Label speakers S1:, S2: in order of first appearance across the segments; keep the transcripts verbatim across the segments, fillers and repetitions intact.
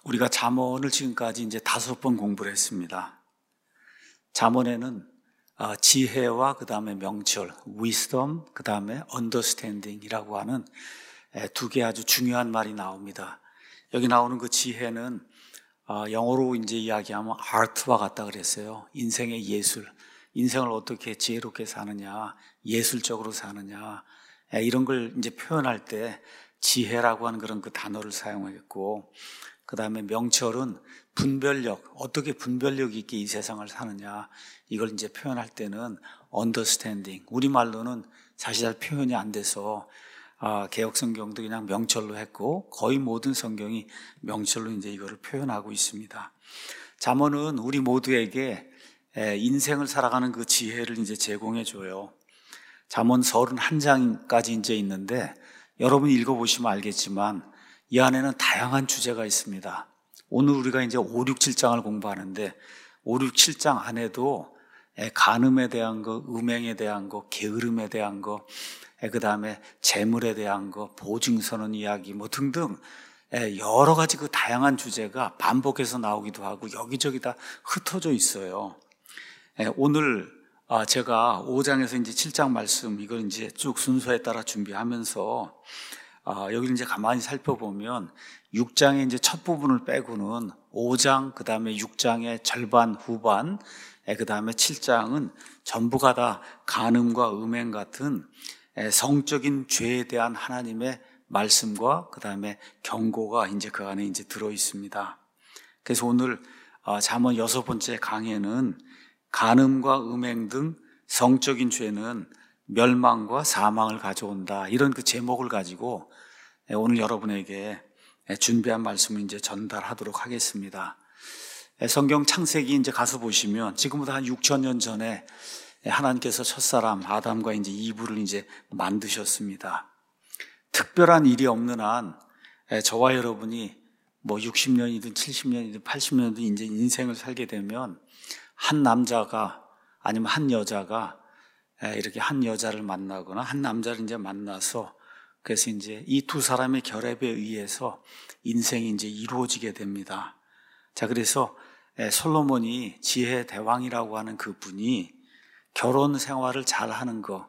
S1: 우리가 잠언을 지금까지 이제 다섯 번 공부를 했습니다. 잠언에는 지혜와 그 다음에 명철, wisdom, 그 다음에 understanding이라고 하는 두 개 아주 중요한 말이 나옵니다. 여기 나오는 그 지혜는 영어로 이제 이야기하면 art와 같다 그랬어요. 인생의 예술, 인생을 어떻게 지혜롭게 사느냐, 예술적으로 사느냐, 이런 걸 이제 표현할 때 지혜라고 하는 그런 그 단어를 사용하겠고, 그 다음에 명철은 분별력, 어떻게 분별력 있게 이 세상을 사느냐, 이걸 이제 표현할 때는 understanding, 우리말로는 사실 잘 표현이 안 돼서 아, 개역 성경도 그냥 명철로 했고 거의 모든 성경이 명철로 이제 이거를 표현하고 있습니다. 잠언은 우리 모두에게 인생을 살아가는 그 지혜를 이제 제공해 줘요. 잠언 서른한 장까지 이제 있는데 여러분이 읽어보시면 알겠지만 이 안에는 다양한 주제가 있습니다. 오늘 우리가 이제 오, 육, 칠 장을 공부하는데 오, 육, 칠 장 안에도 간음에 대한 거, 음행에 대한 거, 게으름에 대한 거, 그 다음에 재물에 대한 거, 보증선언 이야기 뭐 등등 여러 가지 그 다양한 주제가 반복해서 나오기도 하고 여기저기 다 흩어져 있어요. 오늘 제가 오 장에서 이제 칠 장 말씀 이걸 이제 쭉 순서에 따라 준비하면서 여기를 이제 가만히 살펴보면 육 장의 이제 첫 부분을 빼고는 오 장, 그 다음에 육 장의 절반 후반, 그 다음에 칠 장은 전부가 다 간음과 음행 같은 성적인 죄에 대한 하나님의 말씀과 그 다음에 경고가 이제 그 안에 이제 들어 있습니다. 그래서 오늘 잠언 여섯 번째 강해는 간음과 음행 등 성적인 죄는 멸망과 사망을 가져온다, 이런 그 제목을 가지고 오늘 여러분에게 준비한 말씀을 이제 전달하도록 하겠습니다. 성경 창세기 이제 가서 보시면 지금부터 한 육천 년 전에 하나님께서 첫사람 아담과 이제 이브를 이제 만드셨습니다. 특별한 일이 없는 한 저와 여러분이 뭐 육십 년이든 칠십 년이든 팔십 년이든 이제 인생을 살게 되면 한 남자가 아니면 한 여자가 이렇게 한 여자를 만나거나 한 남자를 이제 만나서 그래서 이제 이 두 사람의 결합에 의해서 인생이 이제 이루어지게 됩니다. 자, 그래서 솔로몬이 지혜의 대왕이라고 하는 그 분이 결혼 생활을 잘 하는 거,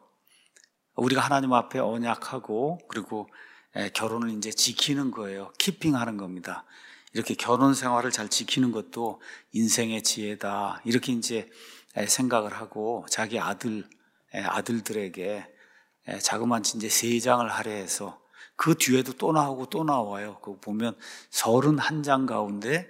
S1: 우리가 하나님 앞에 언약하고 그리고 결혼을 이제 지키는 거예요. 키핑하는 겁니다. 이렇게 결혼 생활을 잘 지키는 것도 인생의 지혜다, 이렇게 이제 생각을 하고 자기 아들, 아들들에게 자그마치 이제 세 장을 할애해서 그 뒤에도 또 나오고 또 나와요. 그거 보면 서른한 장 가운데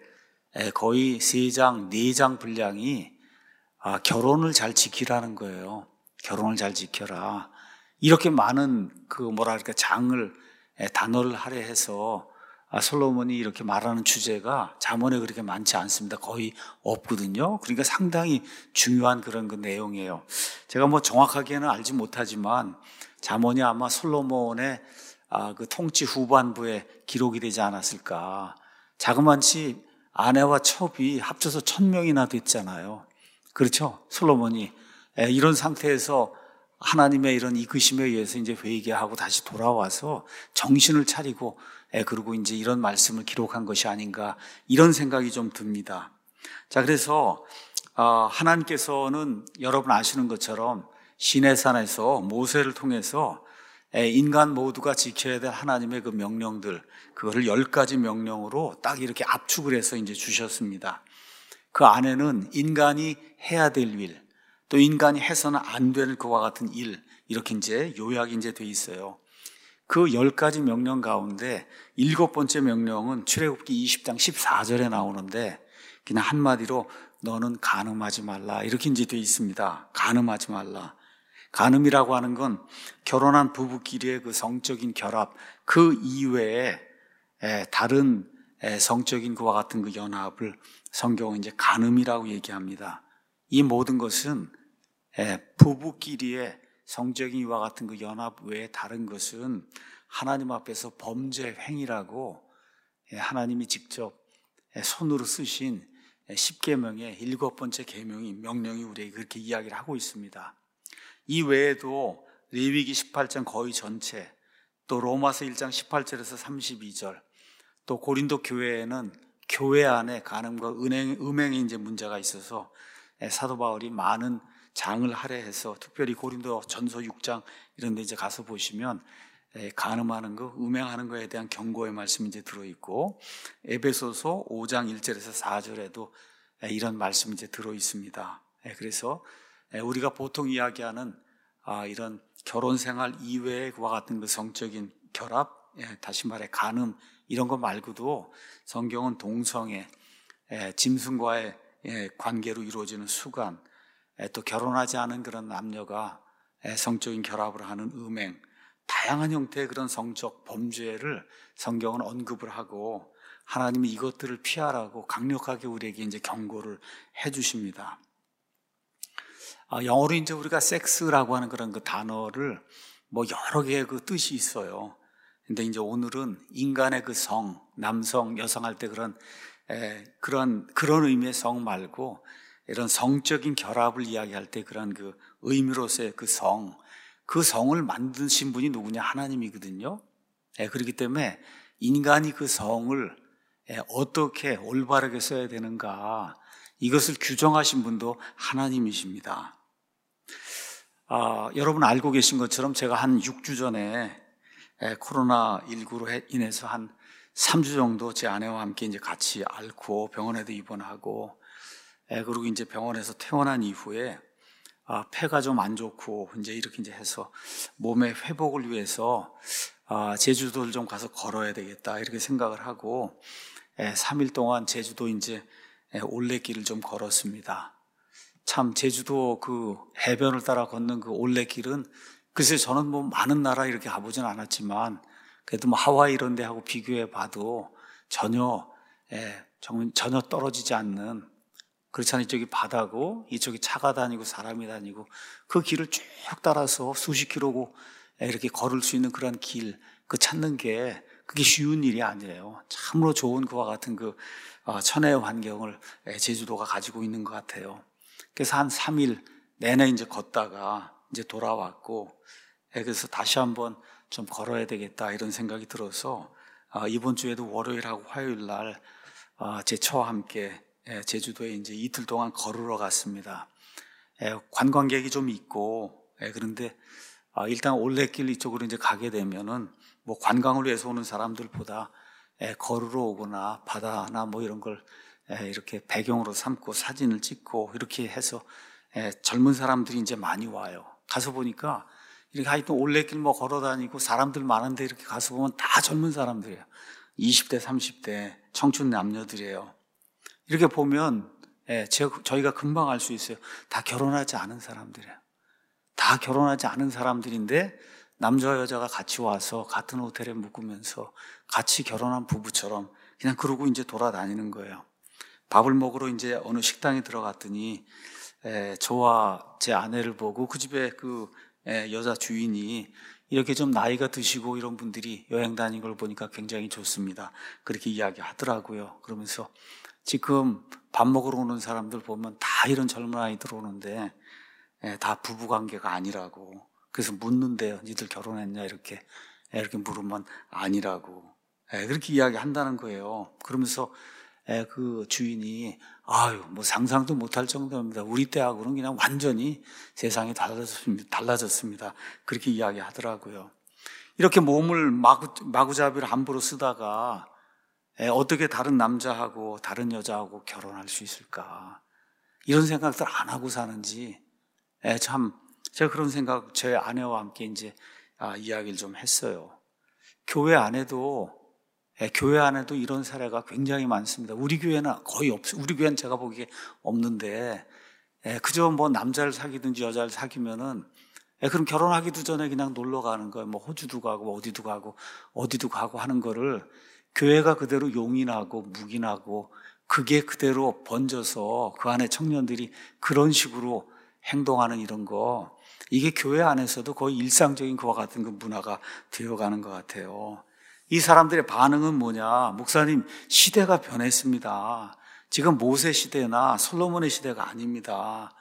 S1: 거의 세 장, 네 장 분량이 아, 결혼을 잘 지키라는 거예요. 결혼을 잘 지켜라. 이렇게 많은 그 뭐랄까 장을, 단어를 할애해서 아, 솔로몬이 이렇게 말하는 주제가 잠언에 그렇게 많지 않습니다. 거의 없거든요. 그러니까 상당히 중요한 그런 그 내용이에요. 제가 뭐 정확하게는 알지 못하지만 잠언이 아마 솔로몬의 아, 그 통치 후반부에 기록이 되지 않았을까. 자그만치 아내와 첩이 합쳐서 천 명이나 됐잖아요. 그렇죠? 솔로몬이 이런 상태에서 하나님의 이런 이끄심에 의해서 이제 회개하고 다시 돌아와서 정신을 차리고 그리고 이제 이런 말씀을 기록한 것이 아닌가, 이런 생각이 좀 듭니다. 자, 그래서 하나님께서는 여러분 아시는 것처럼 시내산에서 모세를 통해서 인간 모두가 지켜야 될 하나님의 그 명령들, 그거를 열 가지 명령으로 딱 이렇게 압축을 해서 이제 주셨습니다. 그 안에는 인간이 해야 될 일, 또 인간이 해서는 안 될 그와 같은 일, 이렇게 이제 요약이 이제 돼 있어요. 그 열 가지 명령 가운데 일곱 번째 명령은 출애굽기 이십 장 십사 절에 나오는데 그냥 한마디로 너는 간음하지 말라, 이렇게 이제 돼 있습니다. 간음하지 말라. 간음이라고 하는 건 결혼한 부부끼리의 그 성적인 결합, 그 이외에 다른 성적인 그와 같은 그 연합을 성경은 이제 간음이라고 얘기합니다. 이 모든 것은 부부끼리의 성적인 이와 같은 그 연합 외에 다른 것은 하나님 앞에서 범죄 행위라고 하나님이 직접 손으로 쓰신 십계명의 일곱 번째 계명이, 명령이 우리에게 그렇게 이야기를 하고 있습니다. 이 외에도 레위기 십팔 장 거의 전체, 또 로마서 일 장 십팔 절에서 삼십이 절, 또 고린도 교회에는 교회 안에 간음과 은행, 음행에 이제 문제가 있어서 사도 바울이 많은 장을 할애해서 특별히 고린도 전서 육 장 이런 데 이제 가서 보시면 간음하는 거, 음행하는 거에 대한 경고의 말씀이 이제 들어있고, 에베소서 오 장 일 절에서 사 절에도 이런 말씀이 이제 들어 있습니다. 그래서 우리가 보통 이야기하는 이런 결혼 생활 이외의 그와 같은 그 성적인 결합, 다시 말해 간음 이런 거 말고도 성경은 동성애, 짐승과의 관계로 이루어지는 수간, 또 결혼하지 않은 그런 남녀가 성적인 결합을 하는 음행, 다양한 형태의 그런 성적 범죄를 성경은 언급을 하고 하나님이 이것들을 피하라고 강력하게 우리에게 이제 경고를 해 주십니다. 아, 영어로 이제 우리가 섹스라고 하는 그런 그 단어를 뭐 여러 개의 그 뜻이 있어요. 근데 이제 오늘은 인간의 그 성, 남성, 여성 할 때 그런 에, 그런 그런 의미의 성 말고 이런 성적인 결합을 이야기할 때 그런 그 의미로서의 그 성, 그 성을 만드신 분이 누구냐? 하나님이거든요. 에, 그렇기 때문에 인간이 그 성을 에, 어떻게 올바르게 써야 되는가, 이것을 규정하신 분도 하나님이십니다. 아, 여러분 알고 계신 것처럼 제가 한 육 주 전에 코로나십구로 인해서 한 삼 주 정도 제 아내와 함께 이제 같이 앓고 병원에도 입원하고, 그리고 이제 병원에서 퇴원한 이후에 아, 폐가 좀 안 좋고 이제 이렇게 이제 해서 몸의 회복을 위해서 아, 제주도를 좀 가서 걸어야 되겠다 이렇게 생각을 하고 삼 일 동안 제주도 이제 올레길을 좀 걸었습니다. 참 제주도 그 해변을 따라 걷는 그 올레길은 글쎄 저는 뭐 많은 나라 이렇게 가보진 않았지만 그래도 뭐 하와이 이런 데 하고 비교해 봐도 전혀 예, 전혀 떨어지지 않는, 그렇잖아요. 이쪽이 바다고 이쪽이 차가 다니고 사람이 다니고 그 길을 쭉 따라서 수십 킬로고 이렇게 걸을 수 있는 그런 길, 그 찾는 게 그게 쉬운 일이 아니에요. 참으로 좋은 그와 같은 그 천혜의 환경을 제주도가 가지고 있는 것 같아요. 그래서 한 삼 일 내내 이제 걷다가 이제 돌아왔고, 그래서 다시 한번 좀 걸어야 되겠다 이런 생각이 들어서 이번 주에도 월요일하고 화요일 날 제 처와 함께 제주도에 이제 이틀 동안 걸으러 갔습니다. 관광객이 좀 있고, 그런데 일단 올레길 이쪽으로 이제 가게 되면은 뭐 관광을 위해서 오는 사람들보다 걸으러 오거나 바다나 뭐 이런 걸 이렇게 배경으로 삼고 사진을 찍고 이렇게 해서 젊은 사람들이 이제 많이 와요. 가서 보니까 이렇게 하여튼 올레길 뭐 걸어 다니고 사람들 많은데 이렇게 가서 보면 다 젊은 사람들이에요. 이십 대, 삼십 대 청춘 남녀들이에요. 이렇게 보면 저희가 금방 알 수 있어요. 다 결혼하지 않은 사람들이에요. 다 결혼하지 않은 사람들인데 남자와 여자가 같이 와서 같은 호텔에 묵으면서 같이 결혼한 부부처럼 그냥 그러고 이제 돌아다니는 거예요. 밥을 먹으러 이제 어느 식당에 들어갔더니 에, 저와 제 아내를 보고 그 집에 그 에, 여자 주인이 이렇게 좀 나이가 드시고 이런 분들이 여행 다니는 걸 보니까 굉장히 좋습니다. 그렇게 이야기하더라고요. 그러면서 지금 밥 먹으러 오는 사람들 보면 다 이런 젊은 아이들 오는데 에, 다 부부관계가 아니라고. 그래서 묻는데요. 니들 결혼했냐 이렇게 에, 이렇게 물으면 아니라고. 에, 그렇게 이야기한다는 거예요. 그러면서 에, 그 주인이 아유 뭐 상상도 못할 정도입니다. 우리 때하고는 그냥 완전히 세상이 달라졌습니다. 달라졌습니다. 그렇게 이야기하더라고요. 이렇게 몸을 마구, 마구잡이를 함부로 쓰다가 에, 어떻게 다른 남자하고 다른 여자하고 결혼할 수 있을까? 이런 생각들 안 하고 사는지 에, 참 제가 그런 생각 제 아내와 함께 이제 아, 이야기를 좀 했어요. 교회 안에도 예, 교회 안에도 이런 사례가 굉장히 많습니다. 우리 교회는 거의 없어요. 우리 교회는 제가 보기에 없는데, 예, 그저 뭐 남자를 사귀든지 여자를 사귀면은, 예, 그럼 결혼하기도 전에 그냥 놀러 가는 거예요. 뭐 호주도 가고, 어디도 가고, 어디도 가고 하는 거를 교회가 그대로 용인하고, 묵인하고, 그게 그대로 번져서 그 안에 청년들이 그런 식으로 행동하는 이런 거, 이게 교회 안에서도 거의 일상적인 그와 같은 그 문화가 되어가는 것 같아요. 이 사람들의 반응은 뭐냐? 목사님, 시대가 변했습니다. 지금 모세 시대나 솔로몬의 시대가 아닙니다.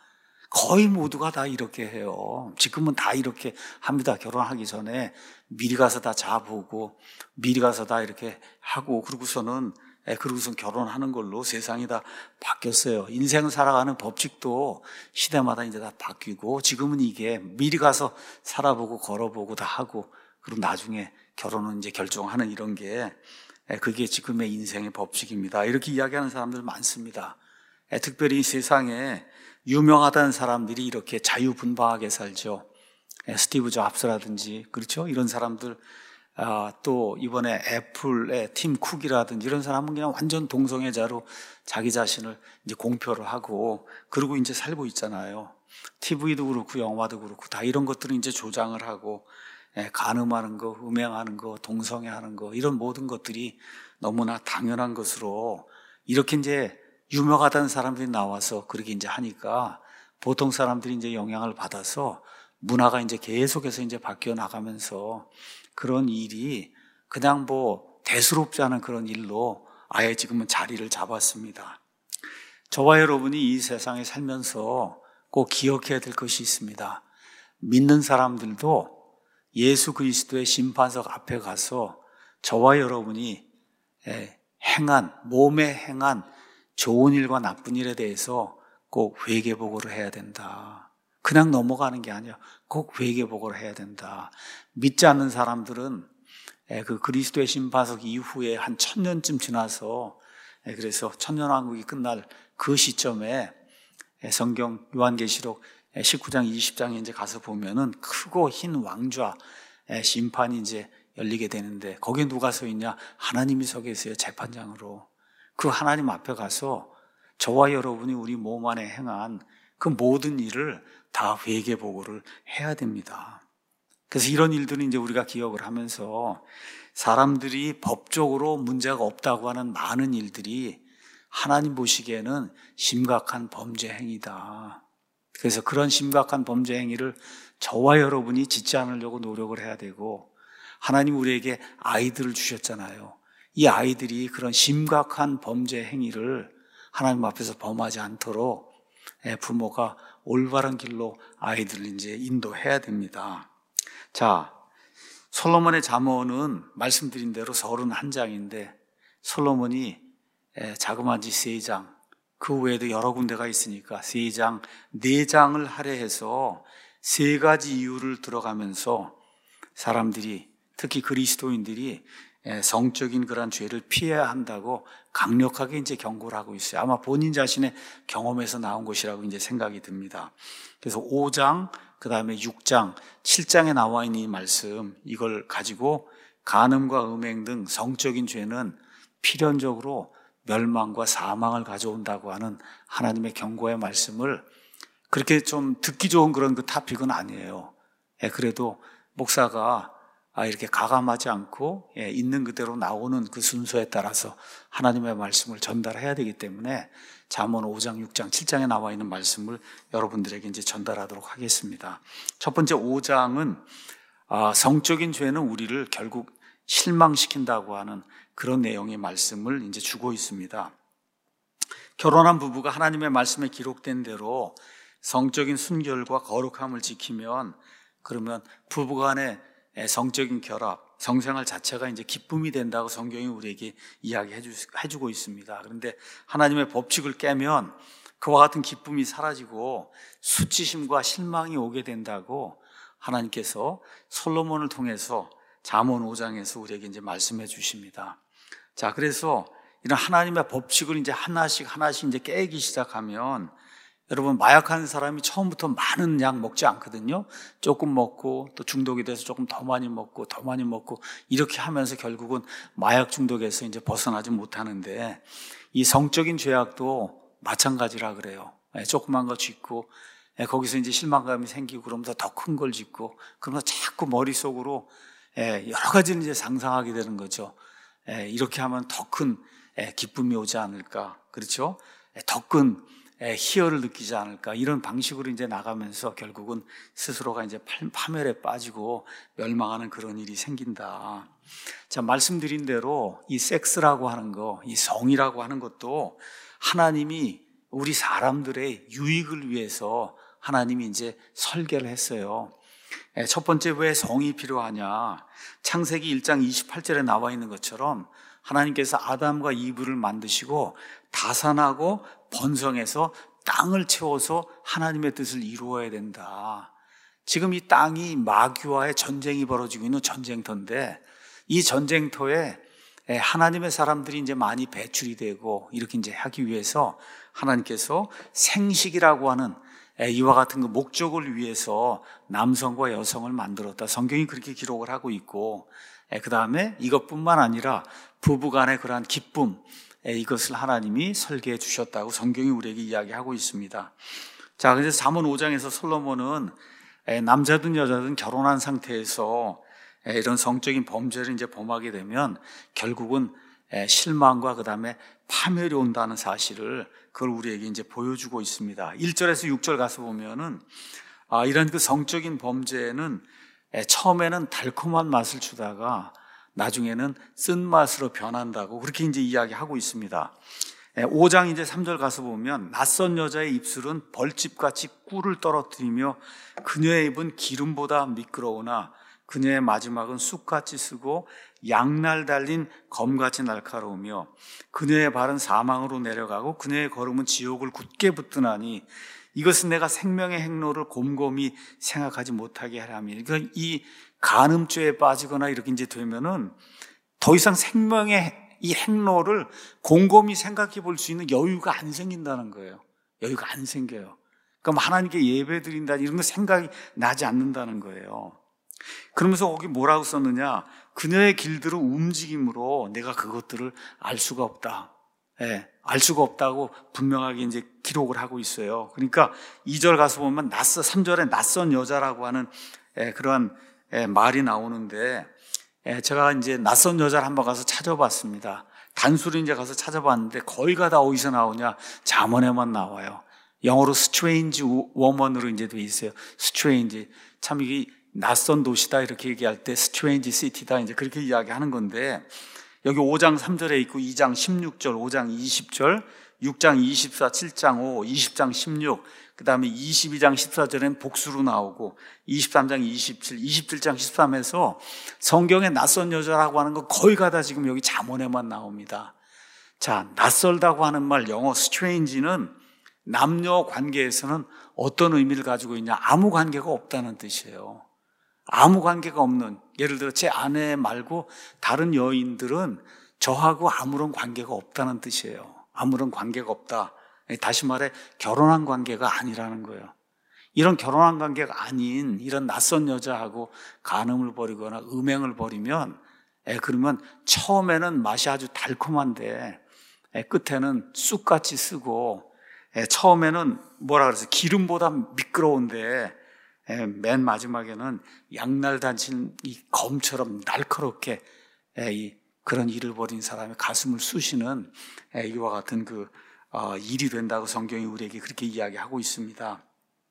S1: 거의 모두가 다 이렇게 해요. 지금은 다 이렇게 합니다. 결혼하기 전에 미리 가서 다 자보고 미리 가서 다 이렇게 하고 그러고서는 예, 그러고선 결혼하는 걸로 세상이 다 바뀌었어요. 인생을 살아가는 법칙도 시대마다 이제 다 바뀌고 지금은 이게 미리 가서 살아보고 걸어보고 다 하고 그리고 나중에 결혼은 이제 결정하는 이런 게 예, 그게 지금의 인생의 법칙입니다. 이렇게 이야기하는 사람들 많습니다. 예, 특별히 이 세상에 유명하다는 사람들이 이렇게 자유분방하게 살죠. 예, 스티브 잡스라든지 그렇죠? 이런 사람들 아, 또 이번에 애플의 팀 쿡이라든지 이런 사람은 그냥 완전 동성애자로 자기 자신을 이제 공표를 하고 그러고 이제 살고 있잖아요. 티비도 그렇고 영화도 그렇고 다 이런 것들은 이제 조장을 하고 예, 간음하는 거, 음행하는 거, 동성애하는 거 이런 모든 것들이 너무나 당연한 것으로 이렇게 이제 유명하다는 사람들이 나와서 그렇게 이제 하니까 보통 사람들이 이제 영향을 받아서 문화가 이제 계속해서 이제 바뀌어 나가면서 그런 일이 그냥 뭐 대수롭지 않은 그런 일로 아예 지금은 자리를 잡았습니다. 저와 여러분이 이 세상에 살면서 꼭 기억해야 될 것이 있습니다. 믿는 사람들도 예수 그리스도의 심판석 앞에 가서 저와 여러분이 행한, 몸에 행한 좋은 일과 나쁜 일에 대해서 꼭 회개보고를 해야 된다. 그냥 넘어가는 게 아니야. 꼭 회개보고를 해야 된다. 믿지 않는 사람들은 그 그리스도의 심판석 이후에 한 천년쯤 지나서 그래서 천년왕국이 끝날 그 시점에 성경 요한계시록 십구 장 이십 장에 이제 가서 보면은 크고 흰 왕좌 심판이 이제 열리게 되는데 거기에 누가 서 있냐? 하나님이 서 계세요. 재판장으로. 그 하나님 앞에 가서 저와 여러분이 우리 몸 안에 행한 그 모든 일을 다 회개 보고를 해야 됩니다. 그래서 이런 일들은 이제 우리가 기억을 하면서 사람들이 법적으로 문제가 없다고 하는 많은 일들이 하나님 보시기에는 심각한 범죄 행위다. 그래서 그런 심각한 범죄 행위를 저와 여러분이 짓지 않으려고 노력을 해야 되고 하나님 우리에게 아이들을 주셨잖아요. 이 아이들이 그런 심각한 범죄 행위를 하나님 앞에서 범하지 않도록 부모가 올바른 길로 아이들을 이제 인도해야 됩니다. 자, 솔로몬의 잠언은 말씀드린 대로 서른한 장인데 솔로몬이 자그마치 세 장, 그 외에도 여러 군데가 있으니까 세 장, 네 장을 할애해서 세 가지 이유를 들어가면서 사람들이 특히 그리스도인들이 성적인 그런 죄를 피해야 한다고 강력하게 이제 경고를 하고 있어요. 아마 본인 자신의 경험에서 나온 것이라고 이제 생각이 듭니다. 그래서 오 장, 그 다음에 육 장, 칠 장에 나와 있는 이 말씀, 이걸 가지고 간음과 음행 등 성적인 죄는 필연적으로 멸망과 사망을 가져온다고 하는 하나님의 경고의 말씀을 그렇게 좀 듣기 좋은 그런 그 토픽은 아니에요. 그래도 목사가 아, 이렇게 가감하지 않고, 예, 있는 그대로 나오는 그 순서에 따라서 하나님의 말씀을 전달해야 되기 때문에 잠언 오 장, 육 장, 칠 장에 나와 있는 말씀을 여러분들에게 이제 전달하도록 하겠습니다. 첫 번째 오 장은 아, 성적인 죄는 우리를 결국 실망시킨다고 하는 그런 내용의 말씀을 이제 주고 있습니다. 결혼한 부부가 하나님의 말씀에 기록된 대로 성적인 순결과 거룩함을 지키면 그러면 부부간의 성적인 결합, 성생활 자체가 이제 기쁨이 된다고 성경이 우리에게 이야기해 주고 있습니다. 그런데 하나님의 법칙을 깨면 그와 같은 기쁨이 사라지고 수치심과 실망이 오게 된다고 하나님께서 솔로몬을 통해서 잠언 오 장에서 우리에게 이제 말씀해 주십니다. 자, 그래서 이런 하나님의 법칙을 이제 하나씩 하나씩 이제 깨기 시작하면 여러분, 마약하는 사람이 처음부터 많은 약 먹지 않거든요. 조금 먹고 또 중독이 돼서 조금 더 많이 먹고 더 많이 먹고 이렇게 하면서 결국은 마약 중독에서 이제 벗어나지 못하는데 이 성적인 죄악도 마찬가지라 그래요. 조그만 거 짓고 거기서 이제 실망감이 생기고 그러면서 더 큰 걸 짓고 그러면서 자꾸 머릿속으로 여러 가지를 이제 상상하게 되는 거죠. 이렇게 하면 더 큰 기쁨이 오지 않을까. 그렇죠? 더 큰 희열을 느끼지 않을까 이런 방식으로 이제 나가면서 결국은 스스로가 이제 파멸에 빠지고 멸망하는 그런 일이 생긴다. 자, 말씀드린 대로 이 섹스라고 하는 거, 이 성이라고 하는 것도 하나님이 우리 사람들의 유익을 위해서 하나님이 이제 설계를 했어요. 첫 번째, 왜 성이 필요하냐? 창세기 일 장 이십팔 절에 나와 있는 것처럼 하나님께서 아담과 이브를 만드시고 다산하고 번성해서 땅을 채워서 하나님의 뜻을 이루어야 된다. 지금 이 땅이 마귀와의 전쟁이 벌어지고 있는 전쟁터인데, 이 전쟁터에 하나님의 사람들이 이제 많이 배출이 되고 이렇게 이제 하기 위해서 하나님께서 생식이라고 하는 이와 같은 그 목적을 위해서 남성과 여성을 만들었다. 성경이 그렇게 기록을 하고 있고, 그 다음에 이것뿐만 아니라 부부간의 그러한 기쁨, 이것을 하나님이 설계해 주셨다고 성경이 우리에게 이야기하고 있습니다. 자, 그래서 잠언 오 장에서 솔로몬은 남자든 여자든 결혼한 상태에서 이런 성적인 범죄를 이제 범하게 되면 결국은 실망과 그 다음에 파멸이 온다는 사실을 그걸 우리에게 이제 보여주고 있습니다. 일 절에서 육 절 가서 보면은 아, 이런 그 성적인 범죄는 처음에는 달콤한 맛을 주다가 나중에는 쓴맛으로 변한다고 그렇게 이제 이야기하고 있습니다. 오 장 이제 삼 절 가서 보면 낯선 여자의 입술은 벌집같이 꿀을 떨어뜨리며 그녀의 입은 기름보다 미끄러우나 그녀의 마지막은 쑥같이 쓰고 양날 달린 검같이 날카로우며 그녀의 발은 사망으로 내려가고 그녀의 걸음은 지옥을 굳게 붙드나니 이것은 내가 생명의 행로를 곰곰이 생각하지 못하게 하라니. 그러니까 이 간음죄에 빠지거나 이렇게 이제 되면은 더 이상 생명의 이 행로를 곰곰이 생각해 볼 수 있는 여유가 안 생긴다는 거예요. 여유가 안 생겨요. 그러니까 하나님께 예배 드린다 이런 거 생각이 나지 않는다는 거예요. 그러면서 거기 뭐라고 썼느냐? 그녀의 길들은 움직임으로 내가 그것들을 알 수가 없다. 예, 알 수가 없다고 분명하게 이제 기록을 하고 있어요. 그러니까 이 절 가서 보면 낯선, 삼 절에 낯선 여자라고 하는 예, 그러한 예, 말이 나오는데 예, 제가 이제 낯선 여자를 한번 가서 찾아봤습니다. 단수를 이제 가서 찾아봤는데 거의가 다 어디서 나오냐? 잠언에만 나와요. 영어로 strange woman으로 이제 돼 있어요. strange. 참 이게 낯선 도시다 이렇게 얘기할 때 strange city다 이제 그렇게 이야기하는 건데 여기 오 장 삼 절에 있고 이 장 십육 절, 오 장 이십 절, 육 장 이십사, 칠 장 오, 이십 장 십육, 그 다음에 이십이 장 십사 절엔 복수로 나오고 이십삼 장 이십칠, 이십칠 장 십삼에서 성경에 낯선 여자라고 하는 거 거의 가다 지금 여기 잠언에만 나옵니다. 자, 낯설다고 하는 말 영어 strange는 남녀 관계에서는 어떤 의미를 가지고 있냐? 아무 관계가 없다는 뜻이에요. 아무 관계가 없는, 예를 들어 제 아내 말고 다른 여인들은 저하고 아무런 관계가 없다는 뜻이에요. 아무런 관계가 없다. 다시 말해 결혼한 관계가 아니라는 거예요. 이런 결혼한 관계가 아닌 이런 낯선 여자하고 간음을 벌이거나 음행을 벌이면 에, 그러면 처음에는 맛이 아주 달콤한데 에, 끝에는 쑥같이 쓰고 에, 처음에는 뭐라 그래서 기름보다 미끄러운데 에, 맨 마지막에는 양날 다친 이 검처럼 날카롭게 에, 이, 그런 일을 벌인 사람의 가슴을 쑤시는 에, 이와 같은 그 어, 일이 된다고 성경이 우리에게 그렇게 이야기하고 있습니다.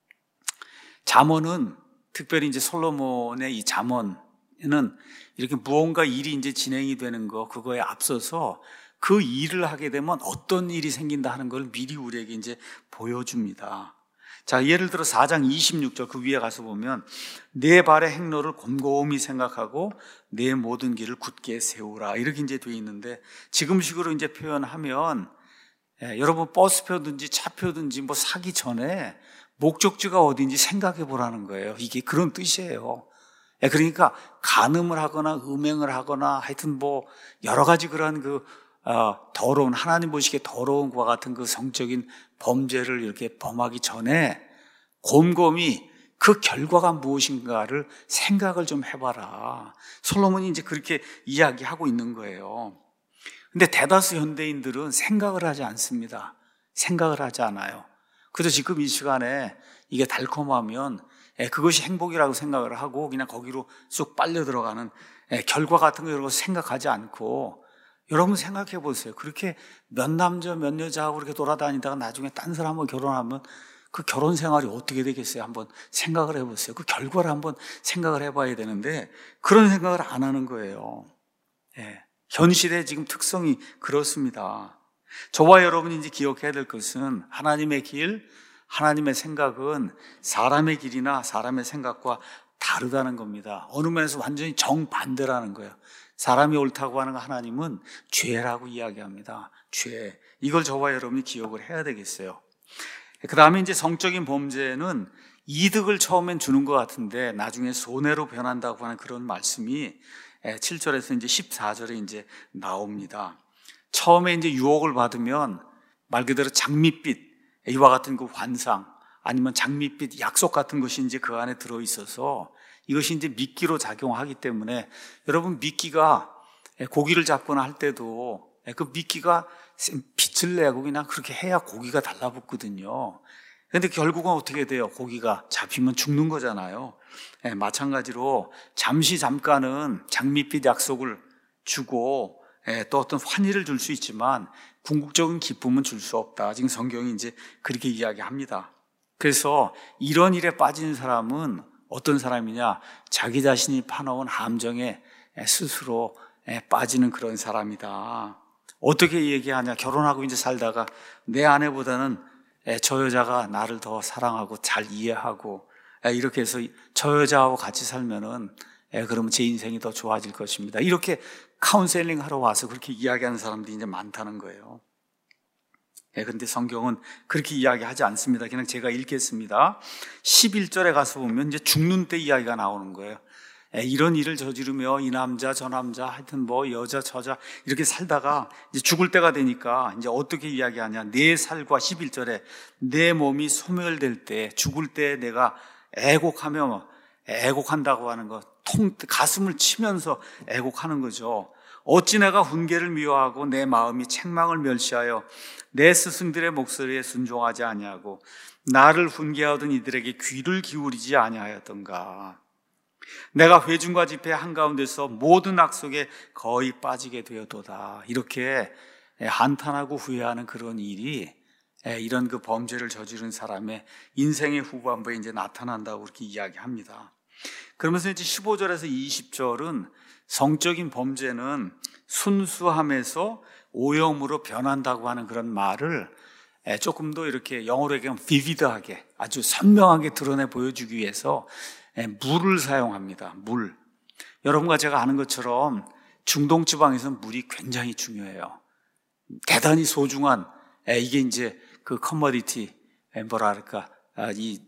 S1: 잠언은 특별히 이제 솔로몬의 이 잠언에는 이렇게 무언가 일이 이제 진행이 되는 거 그거에 앞서서 그 일을 하게 되면 어떤 일이 생긴다 하는 걸 미리 우리에게 이제 보여줍니다. 자, 예를 들어 사 장 이십육 절 그 위에 가서 보면 내 발의 행로를 곰곰이 생각하고 내 모든 길을 굳게 세우라 이렇게 이제 되어 있는데 지금식으로 이제 표현하면 예, 여러분 버스표든지 차표든지 뭐 사기 전에 목적지가 어딘지 생각해 보라는 거예요. 이게 그런 뜻이에요. 예, 그러니까 간음을 하거나 음행을 하거나 하여튼 뭐 여러 가지 그런 그 어, 더러운 하나님 보시기에 더러운 것과 같은 그 성적인 범죄를 이렇게 범하기 전에 곰곰이 그 결과가 무엇인가를 생각을 좀 해봐라. 솔로몬이 이제 그렇게 이야기하고 있는 거예요. 근데 대다수 현대인들은 생각을 하지 않습니다. 생각을 하지 않아요. 그래서 지금 이 시간에 이게 달콤하면 그것이 행복이라고 생각을 하고 그냥 거기로 쑥 빨려 들어가는 결과 같은 거 이런 거 생각하지 않고 여러분 생각해 보세요. 그렇게 몇 남자 몇 여자하고 그렇게 돌아다니다가 나중에 딴 사람하고 결혼하면 그 결혼 생활이 어떻게 되겠어요? 한번 생각을 해보세요. 그 결과를 한번 생각을 해봐야 되는데 그런 생각을 안 하는 거예요. 예. 현실의 지금 특성이 그렇습니다. 저와 여러분이 이제 기억해야 될 것은 하나님의 길, 하나님의 생각은 사람의 길이나 사람의 생각과 다르다는 겁니다. 어느 면에서 완전히 정반대라는 거예요. 사람이 옳다고 하는 하나님은 죄라고 이야기합니다. 죄. 이걸 저와 여러분이 기억을 해야 되겠어요. 그 다음에 이제 성적인 범죄는 이득을 처음엔 주는 것 같은데 나중에 손해로 변한다고 하는 그런 말씀이 칠 절에서 이제 십사 절에 이제 나옵니다. 처음에 이제 유혹을 받으면 말 그대로 장밋빛, 이와 같은 그 환상, 아니면 장밋빛 약속 같은 것이 이제 그 안에 들어 있어서 이것이 이제 미끼로 작용하기 때문에 여러분 미끼가 고기를 잡거나 할 때도 그 미끼가 빛을 내고 그냥 그렇게 해야 고기가 달라붙거든요. 그런데 결국은 어떻게 돼요? 고기가 잡히면 죽는 거잖아요. 네, 마찬가지로 잠시 잠깐은 장밋빛 약속을 주고 네, 또 어떤 환희를 줄 수 있지만 궁극적인 기쁨은 줄 수 없다. 지금 성경이 이제 그렇게 이야기합니다. 그래서 이런 일에 빠진 사람은 어떤 사람이냐? 자기 자신이 파놓은 함정에 스스로 빠지는 그런 사람이다. 어떻게 얘기하냐? 결혼하고 이제 살다가 내 아내보다는 저 여자가 나를 더 사랑하고 잘 이해하고 이렇게 해서 저 여자하고 같이 살면은 그러면 제 인생이 더 좋아질 것입니다. 이렇게 카운셀링 하러 와서 그렇게 이야기하는 사람들이 이제 많다는 거예요. 그런데 성경은 그렇게 이야기하지 않습니다. 그냥 제가 읽겠습니다. 십일 절에 가서 보면 이제 죽는 때 이야기가 나오는 거예요. 이런 일을 저지르며 이 남자 저 남자 하여튼 뭐 여자 저자 이렇게 살다가 이제 죽을 때가 되니까 이제 어떻게 이야기하냐? 내 살과 십일 절에 내 몸이 소멸될 때, 죽을 때 내가 애곡하며 애곡한다고 하는 것, 통 가슴을 치면서 애곡하는 거죠. 어찌 내가 훈계를 미워하고 내 마음이 책망을 멸시하여 내 스승들의 목소리에 순종하지 아니하고 나를 훈계하던 이들에게 귀를 기울이지 아니하였던가. 내가 회중과 집회 한가운데서 모든 악속에 거의 빠지게 되었도다. 이렇게 한탄하고 후회하는 그런 일이 이런 그 범죄를 저지른 사람의 인생의 후반부에 이제 나타난다고 그렇게 이야기합니다. 그러면서 이제 십오 절에서 이십 절은 성적인 범죄는 순수함에서 오염으로 변한다고 하는 그런 말을 조금 더 이렇게 영어로 얘기하면 vivid하게 아주 선명하게 드러내 보여주기 위해서 물을 사용합니다. 물. 여러분과 제가 아는 것처럼 중동 지방에서는 물이 굉장히 중요해요. 대단히 소중한 이게 이제 그 커머디티 뭐랄까 이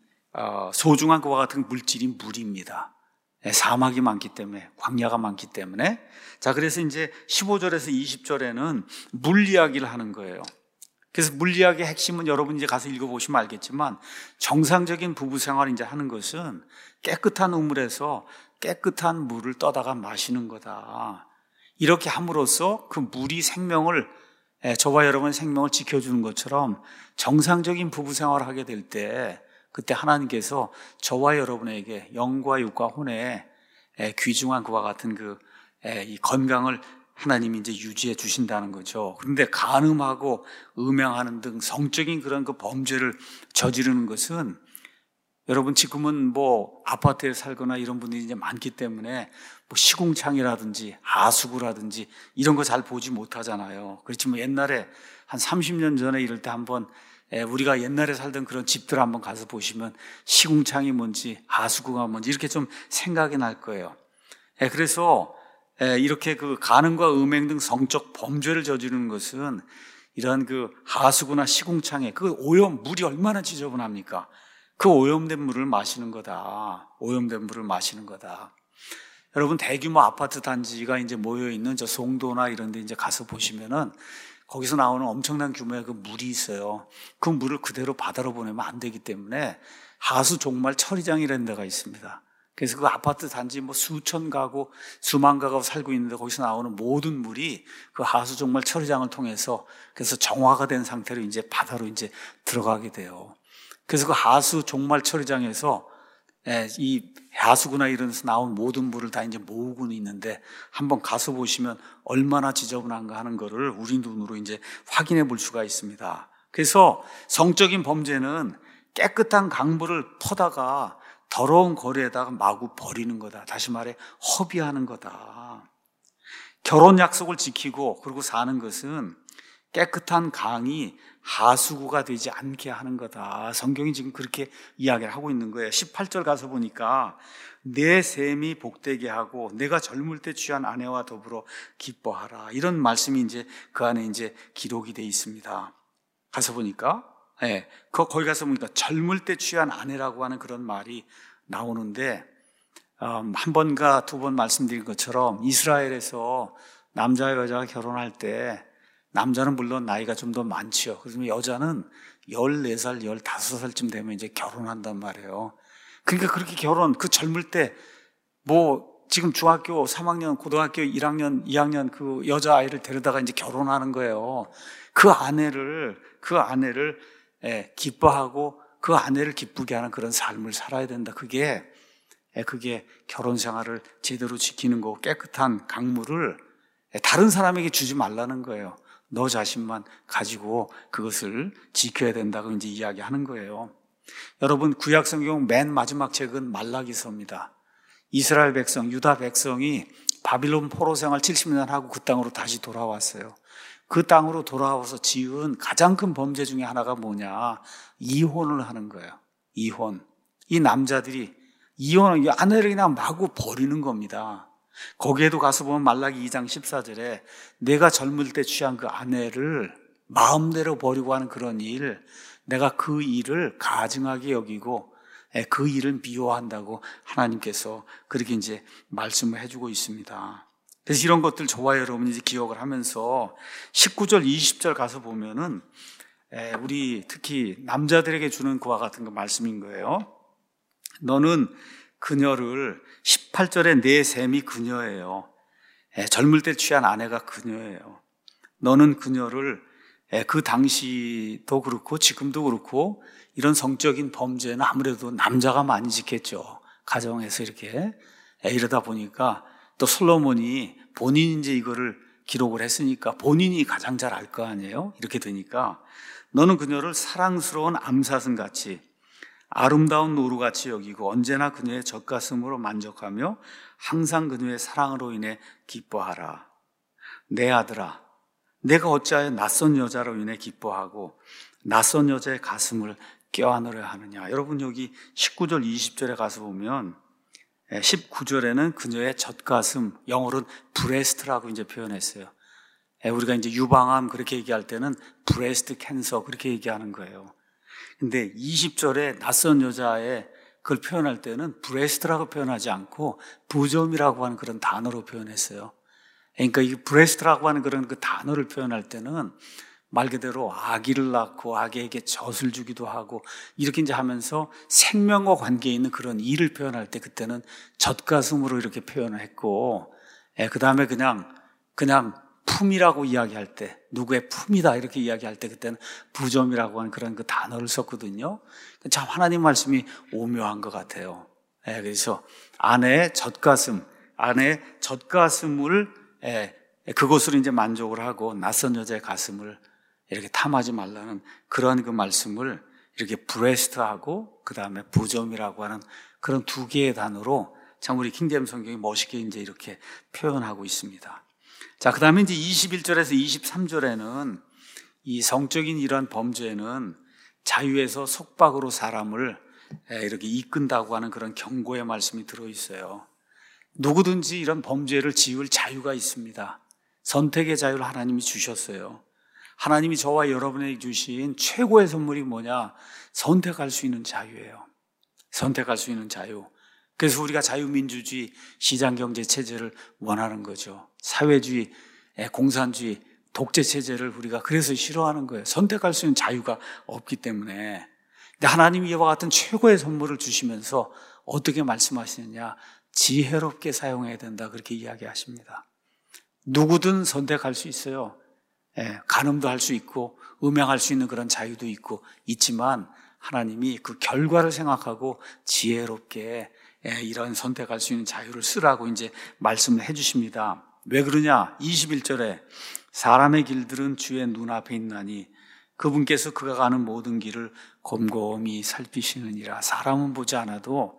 S1: 소중한 것과 같은 물질이 물입니다. 사막이 많기 때문에, 광야가 많기 때문에. 자, 그래서 이제 십오 절에서 이십 절에는 물 이야기를 하는 거예요. 그래서 물 이야기의 핵심은 여러분 이제 가서 읽어보시면 알겠지만 정상적인 부부 생활을 이제 하는 것은 깨끗한 우물에서 깨끗한 물을 떠다가 마시는 거다. 이렇게 함으로써 그 물이 생명을, 저와 여러분의 생명을 지켜주는 것처럼 정상적인 부부 생활을 하게 될 때 그때 하나님께서 저와 여러분에게 영과 육과 혼의 귀중한 그와 같은 그 이 건강을 하나님이 이제 유지해 주신다는 거죠. 그런데 간음하고 음행하는 등 성적인 그런 그 범죄를 저지르는 것은 여러분 지금은 뭐 아파트에 살거나 이런 분들이 이제 많기 때문에 뭐 시궁창이라든지 하수구라든지 이런 거 잘 보지 못하잖아요. 그렇지만 옛날에 한 삼십 년 전에 이럴 때 한번 우리가 옛날에 살던 그런 집들 한번 가서 보시면 시궁창이 뭔지 하수구가 뭔지 이렇게 좀 생각이 날 거예요. 그래서 이렇게 그 간음과 음행 등 성적 범죄를 저지르는 것은 이런 그 하수구나 시궁창에 그 오염, 물이 얼마나 지저분합니까? 그 오염된 물을 마시는 거다. 오염된 물을 마시는 거다. 여러분 대규모 아파트 단지가 이제 모여 있는 저 송도나 이런 데 이제 가서 보시면은 거기서 나오는 엄청난 규모의 그 물이 있어요. 그 물을 그대로 바다로 보내면 안 되기 때문에 하수 종말 처리장이라는 데가 있습니다. 그래서 그 아파트 단지 뭐 수천 가구, 수만 가구 살고 있는데 거기서 나오는 모든 물이 그 하수 종말 처리장을 통해서 그래서 정화가 된 상태로 이제 바다로 이제 들어가게 돼요. 그래서 그 하수 종말 처리장에서 이 하수구나 이런 데서 나온 모든 물을 다 이제 모으고는 있는데 한번 가서 보시면 얼마나 지저분한가 하는 거를 우리 눈으로 이제 확인해 볼 수가 있습니다. 그래서 성적인 범죄는 깨끗한 강물을 퍼다가 더러운 거리에다가 마구 버리는 거다. 다시 말해 허비하는 거다. 결혼 약속을 지키고 그리고 사는 것은 깨끗한 강이 하수구가 되지 않게 하는 거다. 성경이 지금 그렇게 이야기를 하고 있는 거예요. 십팔 절 가서 보니까 내 셈이 복되게 하고 내가 젊을 때 취한 아내와 더불어 기뻐하라. 이런 말씀이 이제 그 안에 이제 기록이 돼 있습니다. 가서 보니까, 예, 네, 그 거기 가서 보니까 젊을 때 취한 아내라고 하는 그런 말이 나오는데, 음, 한 번가 두 번 말씀드린 것처럼 이스라엘에서 남자와 여자가 결혼할 때 남자는 물론 나이가 좀 더 많지요. 그래서 여자는 열네 살, 열다섯 살쯤 되면 이제 결혼한단 말이에요. 그러니까 그렇게 결혼, 그 젊을 때, 뭐, 지금 중학교 삼 학년, 고등학교 일 학년, 이 학년 그 여자아이를 데려다가 이제 결혼하는 거예요. 그 아내를, 그 아내를, 예, 기뻐하고 그 아내를 기쁘게 하는 그런 삶을 살아야 된다. 그게, 예, 그게 결혼 생활을 제대로 지키는 거고 깨끗한 강물을 다른 사람에게 주지 말라는 거예요. 너 자신만 가지고 그것을 지켜야 된다고 이제 이야기하는 거예요. 여러분, 구약 성경 맨 마지막 책은 말라기서입니다. 이스라엘 백성, 유다 백성이 바빌론 포로 생활 칠십 년 하고 그 땅으로 다시 돌아왔어요. 그 땅으로 돌아와서 지은 가장 큰 범죄 중에 하나가 뭐냐? 이혼을 하는 거예요. 이혼. 이 남자들이 이혼을, 아내를 그냥 마구 버리는 겁니다. 거기에도 가서 보면 말라기 이 장 십사 절에 내가 젊을 때 취한 그 아내를 마음대로 버리고 하는 그런 일, 내가 그 일을 가증하게 여기고 그 일은 미워한다고 하나님께서 그렇게 이제 말씀을 해주고 있습니다. 그래서 이런 것들 저와 여러분이 이제 기억을 하면서 십구 절, 이십 절 가서 보면은 우리 특히 남자들에게 주는 그와 같은 그 말씀인 거예요. 너는 그녀를, 십팔 절에 내 셈이 그녀예요. 예, 젊을 때 취한 아내가 그녀예요. 너는 그녀를, 예, 그 당시도 그렇고 지금도 그렇고 이런 성적인 범죄는 아무래도 남자가 많이 짓겠죠. 가정에서 이렇게. 예, 이러다 보니까 또 솔로몬이 본인이 이제 이거를 기록을 했으니까 본인이 가장 잘 알 거 아니에요. 이렇게 되니까 너는 그녀를 사랑스러운 암사슴 같이 아름다운 노루같이 여기고 언제나 그녀의 젖가슴으로 만족하며 항상 그녀의 사랑으로 인해 기뻐하라. 내 아들아, 내가 어찌하여 낯선 여자로 인해 기뻐하고 낯선 여자의 가슴을 껴안으려 하느냐. 여러분, 여기 십구 절 이십 절에 가서 보면 십구 절에는 그녀의 젖가슴, 영어로는 브레스트라고 이제 표현했어요. 우리가 이제 유방암 그렇게 얘기할 때는 브레스트 캔서 그렇게 얘기하는 거예요. 근데 이십 절에 낯선 여자의 그걸 표현할 때는 브레스트라고 표현하지 않고 부점이라고 하는 그런 단어로 표현했어요. 그러니까 이 브레스트라고 하는 그런 그 단어를 표현할 때는 말 그대로 아기를 낳고 아기에게 젖을 주기도 하고 이렇게 이제 하면서 생명과 관계에 있는 그런 일을 표현할 때 그때는 젖가슴으로 이렇게 표현을 했고, 그 다음에 그냥 그냥 품이라고 이야기할 때, 누구의 품이다 이렇게 이야기할 때 그때는 부점이라고 하는 그런 그 단어를 썼거든요. 참 하나님 말씀이 오묘한 것 같아요. 예, 그래서 아내의 젖가슴, 아내의 젖가슴을 예, 그것으로 이제 만족을 하고 낯선 여자의 가슴을 이렇게 탐하지 말라는 그런 그 말씀을 이렇게 브레스트하고 그 다음에 부점이라고 하는 그런 두 개의 단어로 참 우리 킹제임 성경이 멋있게 이제 이렇게 표현하고 있습니다. 자, 그 다음에 이제 이십일 절에서 이십삼 절에는 이 성적인 이러한 범죄는 자유에서 속박으로 사람을 이렇게 이끈다고 하는 그런 경고의 말씀이 들어있어요. 누구든지 이런 범죄를 지을 자유가 있습니다. 선택의 자유를 하나님이 주셨어요. 하나님이 저와 여러분에게 주신 최고의 선물이 뭐냐? 선택할 수 있는 자유예요. 선택할 수 있는 자유. 그래서 우리가 자유민주주의, 시장경제 체제를 원하는 거죠. 사회주의, 공산주의, 독재 체제를 우리가 그래서 싫어하는 거예요. 선택할 수 있는 자유가 없기 때문에. 근데 하나님이 이와 같은 최고의 선물을 주시면서 어떻게 말씀하시느냐? 지혜롭게 사용해야 된다 그렇게 이야기하십니다. 누구든 선택할 수 있어요. 예, 간음도 할 수 있고 음행할 수 있는 그런 자유도 있고 있지만 하나님이 그 결과를 생각하고 지혜롭게 예, 이런 선택할 수 있는 자유를 쓰라고 이제 말씀을 해 주십니다. 왜 그러냐? 이십일 절에 사람의 길들은 주의 눈앞에 있나니 그분께서 그가 가는 모든 길을 곰곰이 살피시느니라. 사람은 보지 않아도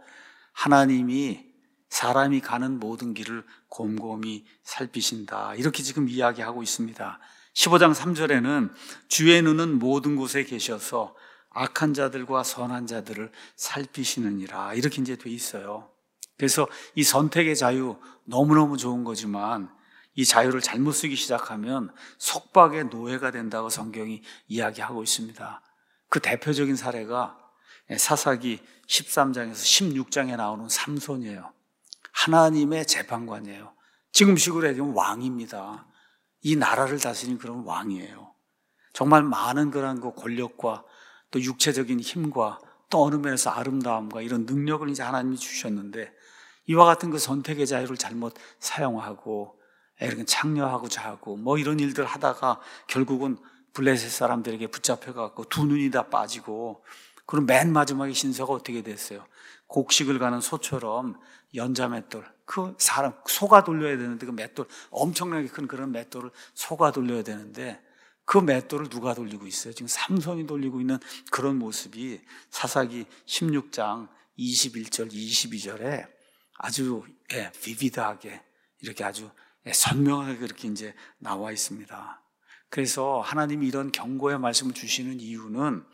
S1: 하나님이 사람이 가는 모든 길을 곰곰이 살피신다. 이렇게 지금 이야기하고 있습니다. 십오 장 삼 절에는 주의 눈은 모든 곳에 계셔서 악한 자들과 선한 자들을 살피시느니라, 이렇게 이제 돼 있어요. 그래서 이 선택의 자유 너무너무 좋은 거지만 이 자유를 잘못 쓰기 시작하면 속박의 노예가 된다고 성경이 이야기하고 있습니다. 그 대표적인 사례가 사사기 십삼 장에서 십육 장에 나오는 삼손이에요. 하나님의 재판관이에요. 지금식으로 얘기하면 왕입니다. 이 나라를 다스리는 그런 왕이에요. 정말 많은 그런 그 권력과 또 육체적인 힘과 또 어느 면에서 아름다움과 이런 능력을 이제 하나님이 주셨는데 이와 같은 그 선택의 자유를 잘못 사용하고 이렇게 창녀하고자 하고 뭐 이런 일들 하다가 결국은 블레셋 사람들에게 붙잡혀갖고 두 눈이 다 빠지고, 그럼 맨 마지막에 신세가 어떻게 됐어요? 곡식을 가는 소처럼 연자맷돌, 그 사람 소가 돌려야 되는데 그 맷돌, 엄청나게 큰 그런 맷돌을 소가 돌려야 되는데 그 맷돌을 누가 돌리고 있어요? 지금 삼손이 돌리고 있는 그런 모습이 사사기 십육 장 이십일 절 이십이 절에 아주 예, 비비드하게 이렇게 아주 예, 선명하게 그렇게 이제 나와 있습니다. 그래서 하나님이 이런 경고의 말씀을 주시는 이유는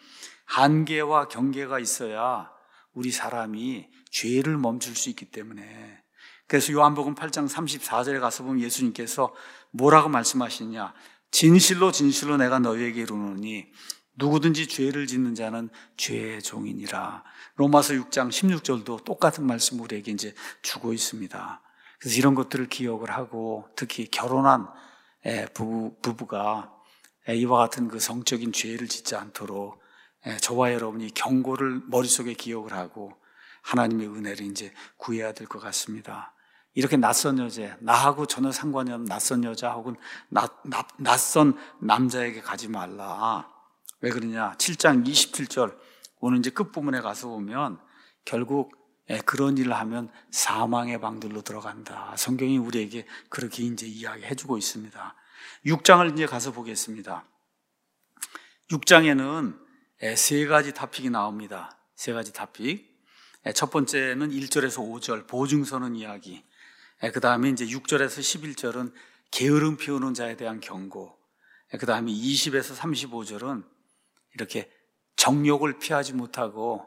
S1: 한계와 경계가 있어야 우리 사람이 죄를 멈출 수 있기 때문에. 그래서 요한복음 팔 장 삼십사 절에 가서 보면 예수님께서 뭐라고 말씀하시냐? 진실로 진실로 내가 너희에게 이르노니 누구든지 죄를 짓는 자는 죄의 종이니라. 로마서 육 장 십육 절도 똑같은 말씀을 우리에게 이제 주고 있습니다. 그래서 이런 것들을 기억을 하고 특히 결혼한 부부, 부부가 이와 같은 그 성적인 죄를 짓지 않도록 저와 여러분이 경고를 머릿속에 기억을 하고 하나님의 은혜를 이제 구해야 될 것 같습니다. 이렇게 낯선 여자, 나하고 전혀 상관이 없는 낯선 여자 혹은 나, 나, 낯선 남자에게 가지 말라. 왜 그러냐? 칠 장 이십칠 절 오늘 이제 끝부분에 가서 보면 결국 그런 일을 하면 사망의 방들로 들어간다. 성경이 우리에게 그렇게 이제 이야기해 주고 있습니다. 육 장을 이제 가서 보겠습니다. 육 장에는 세 가지 토픽이 나옵니다. 세 가지 토픽. 첫 번째는 일 절에서 오 절 보증 서는 이야기. 그 다음에 이제 육 절에서 십일 절은 게으름 피우는 자에 대한 경고. 그 다음에 이십에서 삼십오 절은 이렇게 정욕을 피하지 못하고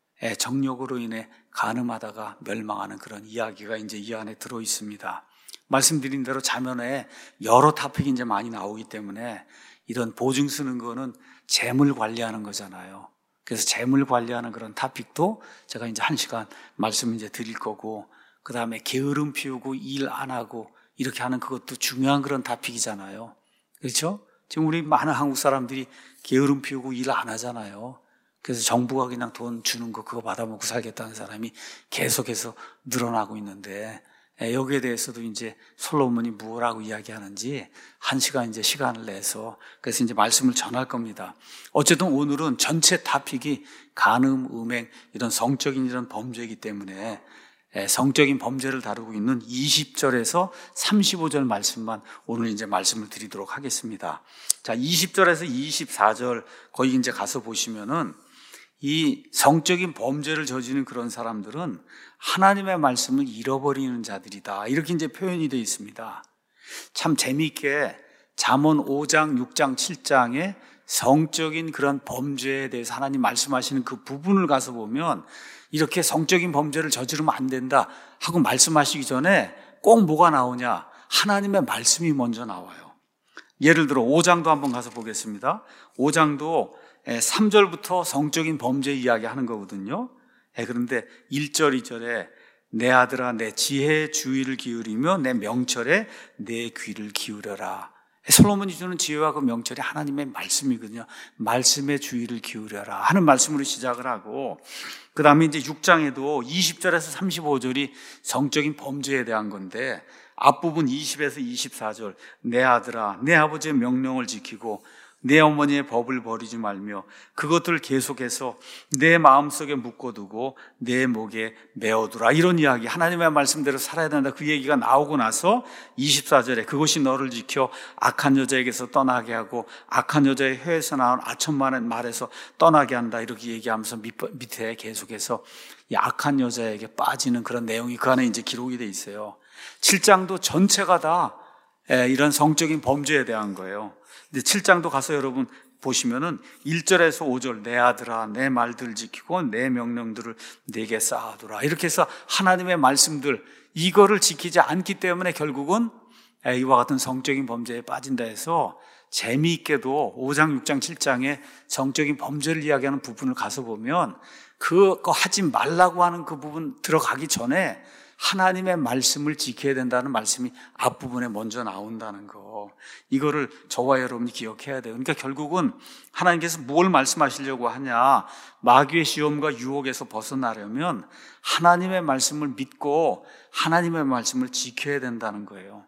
S1: 정욕으로 인해 간음하다가 멸망하는 그런 이야기가 이제 이 안에 들어 있습니다. 말씀드린 대로 자면에 여러 토픽이 이제 많이 나오기 때문에 이런 보증 쓰는 거는 재물 관리하는 거잖아요. 그래서 재물 관리하는 그런 토픽도 제가 이제 한 시간 말씀 이제 드릴 거고, 그 다음에 게으름 피우고 일 안 하고 이렇게 하는 그것도 중요한 그런 토픽이잖아요. 그렇죠? 지금 우리 많은 한국 사람들이 게으름 피우고 일 안 하잖아요. 그래서 정부가 그냥 돈 주는 거 그거 받아먹고 살겠다는 사람이 계속해서 늘어나고 있는데, 여기에 대해서도 이제 솔로몬이 뭐라고 이야기하는지 한 시간 이제 시간을 내서 그래서 이제 말씀을 전할 겁니다. 어쨌든 오늘은 전체 토픽이 간음, 음행, 이런 성적인 이런 범죄이기 때문에 성적인 범죄를 다루고 있는 이십 절에서 삼십오 절 말씀만 오늘 이제 말씀을 드리도록 하겠습니다. 자, 이십 절에서 이십사 절 거기 이제 가서 보시면은 이 성적인 범죄를 저지르는 그런 사람들은 하나님의 말씀을 잃어버리는 자들이다. 이렇게 이제 표현이 되어 있습니다. 참 재미있게 잠언 오 장, 육 장, 칠 장에 성적인 그런 범죄에 대해서 하나님 말씀하시는 그 부분을 가서 보면 이렇게 성적인 범죄를 저지르면 안 된다 하고 말씀하시기 전에 꼭 뭐가 나오냐? 하나님의 말씀이 먼저 나와요. 예를 들어 오 장도 한번 가서 보겠습니다. 오 장도 삼 절부터 성적인 범죄 이야기 하는 거거든요. 그런데 일 절, 이 절에 내 아들아 내 지혜의 주의를 기울이며 내 명철에 내 귀를 기울여라. 솔로몬이 주는 지혜와 그 명철이 하나님의 말씀이거든요. 말씀에 주의를 기울여라 하는 말씀으로 시작을 하고, 그 다음에 이제 육 장에도 이십 절에서 삼십오 절이 성적인 범죄에 대한 건데, 앞부분 이십에서 이십사 절 내 아들아 내 아버지의 명령을 지키고 내 어머니의 법을 버리지 말며 그것들을 계속해서 내 마음속에 묶어두고 내 목에 메어두라. 이런 이야기, 하나님의 말씀대로 살아야 된다. 그 얘기가 나오고 나서 이십사 절에 그것이 너를 지켜 악한 여자에게서 떠나게 하고 악한 여자의 혀에서 나온 아첨만의 말에서 떠나게 한다. 이렇게 얘기하면서 밑에 계속해서 이 악한 여자에게 빠지는 그런 내용이 그 안에 이제 기록이 돼 있어요. 칠 장도 전체가 다 이런 성적인 범죄에 대한 거예요. 근데 칠 장도 가서 여러분 보시면은 일 절에서 오 절, 내 아들아 내 말들 지키고 내 명령들을 내게 쌓아두라, 이렇게 해서 하나님의 말씀들, 이거를 지키지 않기 때문에 결국은 이와 같은 성적인 범죄에 빠진다 해서, 재미있게도 오 장, 육 장, 칠 장에 성적인 범죄를 이야기하는 부분을 가서 보면 그거 하지 말라고 하는 그 부분 들어가기 전에 하나님의 말씀을 지켜야 된다는 말씀이 앞부분에 먼저 나온다는 거, 이거를 저와 여러분이 기억해야 돼요. 그러니까 결국은 하나님께서 뭘 말씀하시려고 하냐, 마귀의 시험과 유혹에서 벗어나려면 하나님의 말씀을 믿고 하나님의 말씀을 지켜야 된다는 거예요.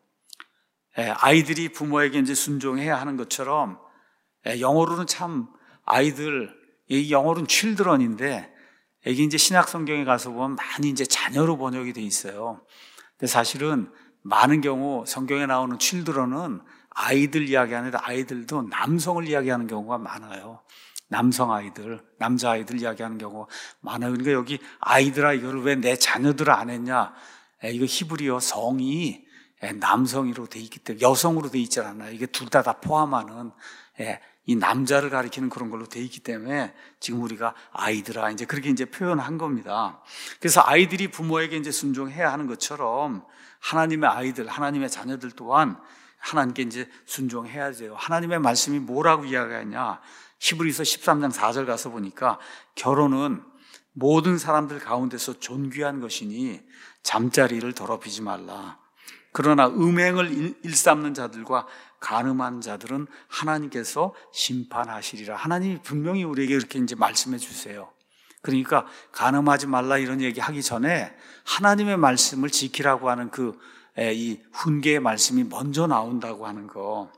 S1: 아이들이 부모에게 이제 순종해야 하는 것처럼, 영어로는 참 아이들, 이 영어로는 children인데 이게 이제 신약 성경에 가서 보면 많이 이제 자녀로 번역이 돼 있어요. 근데 사실은 많은 경우 성경에 나오는 children은 아이들 이야기 아니라 아이들도 남성을 이야기하는 경우가 많아요. 남성 아이들, 남자 아이들 이야기하는 경우가 많아요. 그러니까 여기 아이들아 이거를 왜 내 자녀들 안 했냐? 이거 히브리어 성이 남성으로 돼 있기 때문에, 여성으로 돼 있지 않아요. 이게 둘 다 다 포함하는 이 남자를 가리키는 그런 걸로 돼 있기 때문에 지금 우리가 아이들아 이제 그렇게 이제 표현한 겁니다. 그래서 아이들이 부모에게 이제 순종해야 하는 것처럼 하나님의 아이들, 하나님의 자녀들 또한 하나님께 이제 순종해야 돼요. 하나님의 말씀이 뭐라고 이야기하냐? 히브리서 십삼 장 사 절 가서 보니까 결혼은 모든 사람들 가운데서 존귀한 것이니 잠자리를 더럽히지 말라. 그러나 음행을 일삼는 자들과 간음한 자들은 하나님께서 심판하시리라. 하나님이 분명히 우리에게 이렇게 이제 말씀해 주세요. 그러니까 간음하지 말라 이런 얘기 하기 전에 하나님의 말씀을 지키라고 하는 그 이 훈계의 말씀이 먼저 나온다고 하는 거.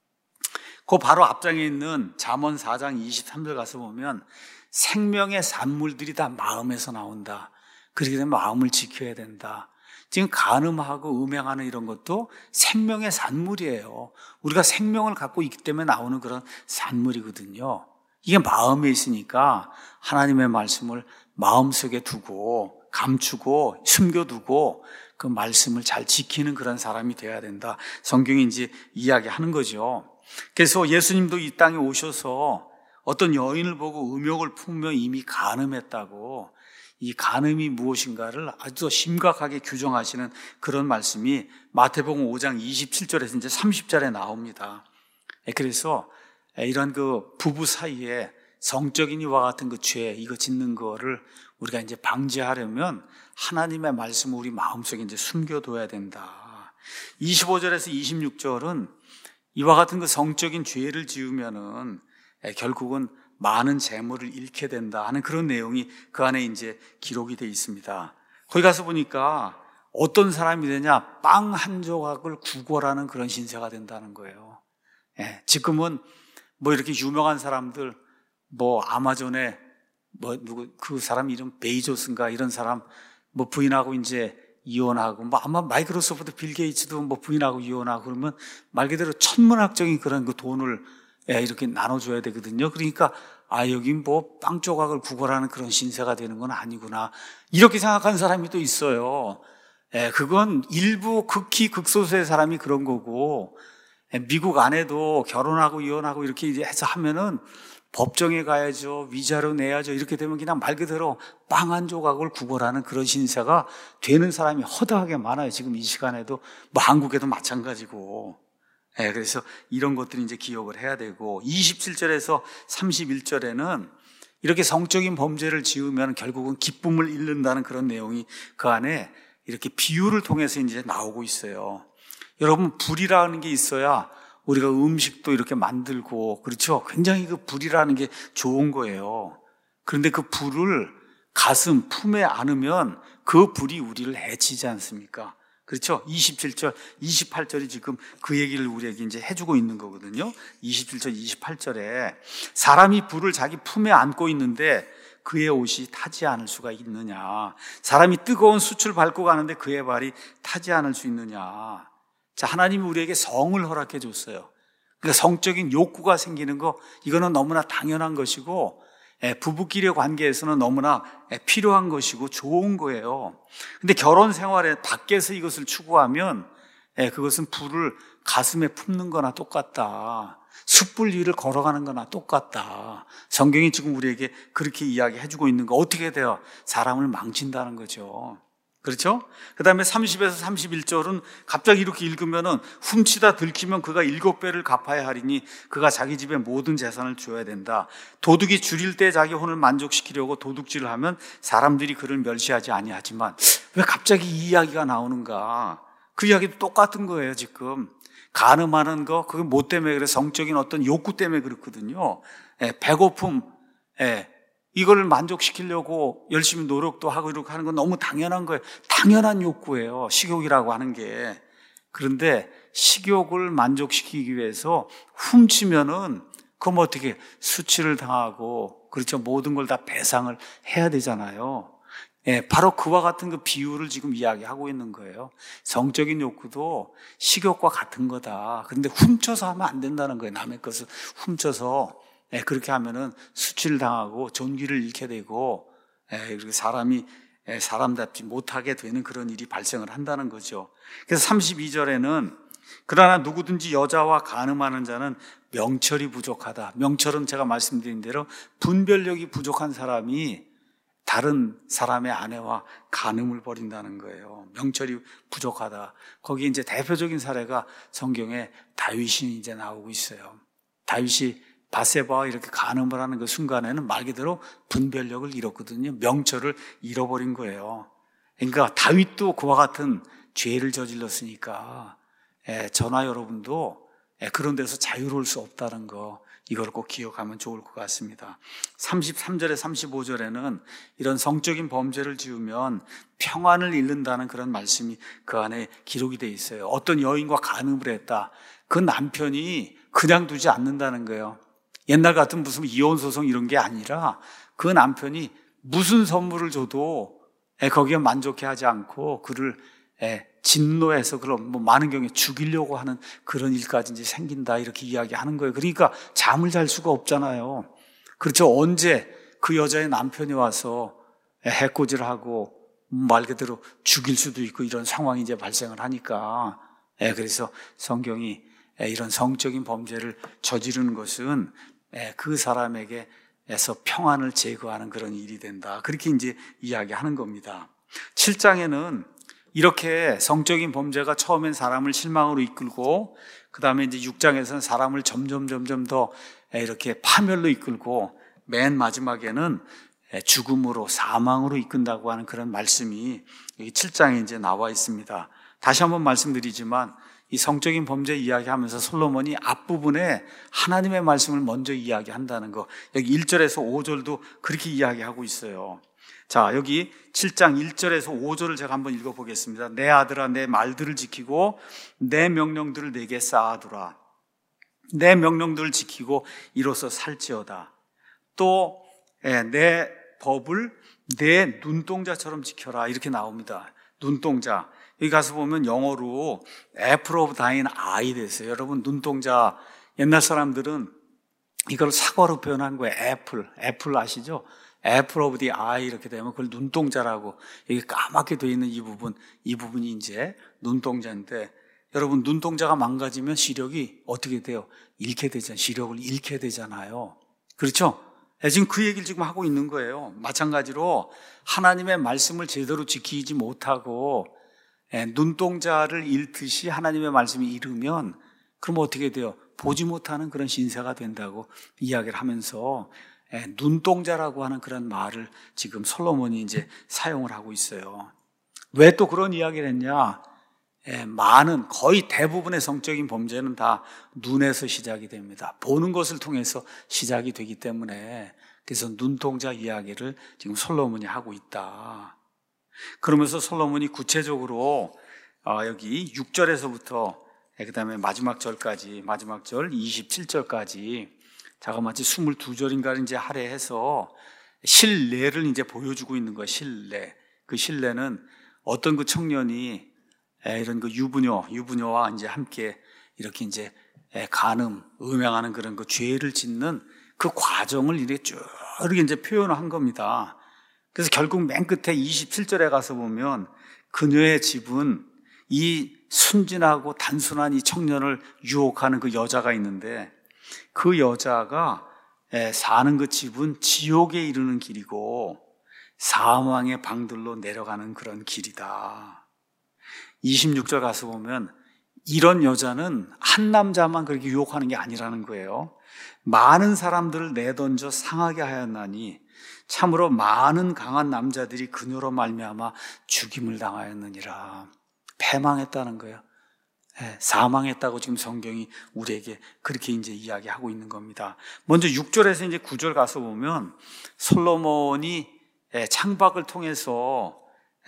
S1: 그 바로 앞장에 있는 잠언 사 장 이십삼 절 가서 보면 생명의 산물들이 다 마음에서 나온다. 그렇게 되면 마음을 지켜야 된다. 지금 간음하고 음행하는 이런 것도 생명의 산물이에요. 우리가 생명을 갖고 있기 때문에 나오는 그런 산물이거든요. 이게 마음에 있으니까 하나님의 말씀을 마음속에 두고 감추고 숨겨두고 그 말씀을 잘 지키는 그런 사람이 되어야 된다. 성경이 이제 이야기하는 거죠. 그래서 예수님도 이 땅에 오셔서 어떤 여인을 보고 음욕을 품으며 이미 간음했다고, 이 간음이 무엇인가를 아주 심각하게 규정하시는 그런 말씀이 마태복음 오 장 이십칠 절에서 이제 삼십 절에 나옵니다. 그래서 이런 그 부부 사이에 성적인 이와 같은 그 죄, 이거 짓는 거를 우리가 이제 방지하려면 하나님의 말씀을 우리 마음속에 이제 숨겨둬야 된다. 이십오 절에서 이십육 절은 이와 같은 그 성적인 죄를 지으면은 결국은 많은 재물을 잃게 된다 하는 그런 내용이 그 안에 이제 기록이 되어 있습니다. 거기 가서 보니까 어떤 사람이 되냐? 빵 한 조각을 구걸하는 그런 신세가 된다는 거예요. 예, 지금은 뭐 이렇게 유명한 사람들, 뭐 아마존에 뭐 누구 그 사람 이름 베이조스인가 이런 사람 뭐 부인하고 이제 이혼하고, 뭐 아마 마이크로소프트 빌 게이츠도 뭐 부인하고 이혼하고 그러면 말 그대로 천문학적인 그런 그 돈을 이렇게 나눠줘야 되거든요. 그러니까 아 여기 뭐 빵 조각을 구걸하는 그런 신세가 되는 건 아니구나 이렇게 생각하는 사람이 또 있어요. 예, 그건 일부 극히 극소수의 사람이 그런 거고, 예, 미국 안에도 결혼하고 이혼하고 이렇게 이제 해서 하면은 법정에 가야죠, 위자료 내야죠. 이렇게 되면 그냥 말 그대로 빵 한 조각을 구걸하는 그런 신세가 되는 사람이 허다하게 많아요. 지금 이 시간에도 뭐 한국에도 마찬가지고. 네, 그래서 이런 것들이 이제 기억을 해야 되고, 이십칠 절에서 삼십일 절에는 이렇게 성적인 범죄를 지으면 결국은 기쁨을 잃는다는 그런 내용이 그 안에 이렇게 비유를 통해서 이제 나오고 있어요. 여러분, 불이라는 게 있어야 우리가 음식도 이렇게 만들고, 그렇죠? 굉장히 그 불이라는 게 좋은 거예요. 그런데 그 불을 가슴, 품에 안으면 그 불이 우리를 해치지 않습니까? 그렇죠? 이십칠 절, 이십팔 절이 지금 그 얘기를 우리에게 이제 해주고 있는 거거든요. 이십칠 절, 이십팔 절에 사람이 불을 자기 품에 안고 있는데 그의 옷이 타지 않을 수가 있느냐? 사람이 뜨거운 숯을 밟고 가는데 그의 발이 타지 않을 수 있느냐? 자, 하나님이 우리에게 성을 허락해 줬어요. 그러니까 성적인 욕구가 생기는 거, 이거는 너무나 당연한 것이고, 부부끼리의 관계에서는 너무나 필요한 것이고 좋은 거예요. 근데 결혼 생활에 밖에서 이것을 추구하면 그것은 불을 가슴에 품는 거나 똑같다. 숯불 위를 걸어가는 거나 똑같다. 성경이 지금 우리에게 그렇게 이야기해주고 있는 거. 어떻게 돼요? 사람을 망친다는 거죠. 그렇죠? 그 다음에 삼십에서 삼십일 절은 갑자기 이렇게 읽으면은 훔치다 들키면 그가 일곱 배를 갚아야 하리니 그가 자기 집의 모든 재산을 줘야 된다. 도둑이 줄일 때 자기 혼을 만족시키려고 도둑질을 하면 사람들이 그를 멸시하지 아니하지만 왜 갑자기 이 이야기가 나오는가? 그 이야기도 똑같은 거예요, 지금. 간음하는 거, 그게 뭐 때문에 그래? 성적인 어떤 욕구 때문에 그렇거든요. 예, 배고픔, 예, 이걸 만족시키려고 열심히 노력도 하고 이렇게 하는 건 너무 당연한 거예요. 당연한 욕구예요. 식욕이라고 하는 게. 그런데 식욕을 만족시키기 위해서 훔치면은 그럼 어떻게 수치를 당하고 그렇죠. 모든 걸 다 배상을 해야 되잖아요. 예, 바로 그와 같은 그 비유를 지금 이야기하고 있는 거예요. 성적인 욕구도 식욕과 같은 거다. 그런데 훔쳐서 하면 안 된다는 거예요. 남의 것을 훔쳐서. 예, 그렇게 하면은 수치를 당하고 존귀를 잃게 되고, 예, 그리고 사람이 예, 사람답지 못하게 되는 그런 일이 발생을 한다는 거죠. 그래서 삼십이 절에는 그러나 누구든지 여자와 간음하는 자는 명철이 부족하다. 명철은 제가 말씀드린 대로 분별력이 부족한 사람이 다른 사람의 아내와 간음을 벌인다는 거예요. 명철이 부족하다. 거기 이제 대표적인 사례가 성경에 다윗이 이제 나오고 있어요. 다윗이 바세바와 이렇게 간음을 하는 그 순간에는 말 그대로 분별력을 잃었거든요. 명철을 잃어버린 거예요. 그러니까 다윗도 그와 같은 죄를 저질렀으니까 예, 저나 여러분도 예, 그런 데서 자유로울 수 없다는 거, 이걸 꼭 기억하면 좋을 것 같습니다. 삼십삼 절에 삼십오 절에는 이런 성적인 범죄를 지으면 평안을 잃는다는 그런 말씀이 그 안에 기록이 돼 있어요. 어떤 여인과 간음을 했다. 그 남편이 그냥 두지 않는다는 거예요. 옛날 같은 무슨 이혼 소송 이런 게 아니라 그 남편이 무슨 선물을 줘도 거기에 만족해하지 않고 그를 진노해서 그럼 뭐 많은 경우에 죽이려고 하는 그런 일까지 이제 생긴다, 이렇게 이야기하는 거예요. 그러니까 잠을 잘 수가 없잖아요. 그렇죠. 언제 그 여자의 남편이 와서 해코지를 하고 말 그대로 죽일 수도 있고 이런 상황이 이제 발생을 하니까, 그래서 성경이 이런 성적인 범죄를 저지르는 것은 그 사람에게서 평안을 제거하는 그런 일이 된다. 그렇게 이제 이야기하는 겁니다. 칠 장에는 이렇게 성적인 범죄가 처음엔 사람을 실망으로 이끌고, 그 다음에 이제 육 장에서는 사람을 점점 점점 더 이렇게 파멸로 이끌고, 맨 마지막에는 죽음으로, 사망으로 이끈다고 하는 그런 말씀이 여기 칠 장에 이제 나와 있습니다. 다시 한번 말씀드리지만 이 성적인 범죄 이야기하면서 솔로몬이 앞부분에 하나님의 말씀을 먼저 이야기한다는 거, 여기 일 절에서 오 절도 그렇게 이야기하고 있어요. 자, 여기 칠 장 일 절에서 오 절을 제가 한번 읽어보겠습니다. 내 아들아, 내 말들을 지키고 내 명령들을 내게 쌓아두라. 내 명령들을 지키고 이로써 살지어다. 또 내 법을 내 눈동자처럼 지켜라, 이렇게 나옵니다. 눈동자. 여기 가서 보면 영어로 apple of thine eye 됐어요. 여러분, 눈동자, 옛날 사람들은 이걸 사과로 표현한 거예요. 애플, 애플 아시죠? apple of the eye 이렇게 되면 그걸 눈동자라고, 여기 까맣게 되어 있는 이 부분, 이 부분이 이제 눈동자인데, 여러분, 눈동자가 망가지면 시력이 어떻게 돼요? 잃게 되잖아요. 시력을 잃게 되잖아요. 그렇죠? 지금 그 얘기를 지금 하고 있는 거예요. 마찬가지로 하나님의 말씀을 제대로 지키지 못하고 눈동자를 잃듯이 하나님의 말씀이 잃으면 그럼 어떻게 돼요? 보지 못하는 그런 신세가 된다고 이야기를 하면서 눈동자라고 하는 그런 말을 지금 솔로몬이 이제 사용을 하고 있어요. 왜 또 그런 이야기를 했냐? 많은, 거의 대부분의 성적인 범죄는 다 눈에서 시작이 됩니다. 보는 것을 통해서 시작이 되기 때문에, 그래서 눈동자 이야기를 지금 솔로몬이 하고 있다. 그러면서 솔로몬이 구체적으로 여기 육 절에서부터 그 다음에 마지막 절까지, 마지막 절 이십칠 절까지 자그마치 이십이 절인가를 이제 할애해서 실례를 이제 보여주고 있는 거예요. 실례. 그 실례는 어떤 그 청년이 이런 그 유부녀, 유부녀와 이제 함께 이렇게 이제 간음, 음행하는 그런 그 죄를 짓는 그 과정을 이렇게 쭉 이렇게 이제 표현을 한 겁니다. 그래서 결국 맨 끝에 이십칠 절에 가서 보면 그녀의 집은 이 순진하고 단순한 이 청년을 유혹하는 그 여자가 있는데, 그 여자가 사는 그 집은 지옥에 이르는 길이고 사망의 방들로 내려가는 그런 길이다. 이십육 절 가서 보면 이런 여자는 한 남자만 그렇게 유혹하는 게 아니라는 거예요. 많은 사람들을 내던져 상하게 하였나니 참으로 많은 강한 남자들이 그녀로 말미암아 죽임을 당하였느니라. 패망했다는 거예요. 네, 사망했다고 지금 성경이 우리에게 그렇게 이제 이야기하고 있는 겁니다. 먼저 육 절에서 이제 구 절 가서 보면 솔로몬이 창밖을 통해서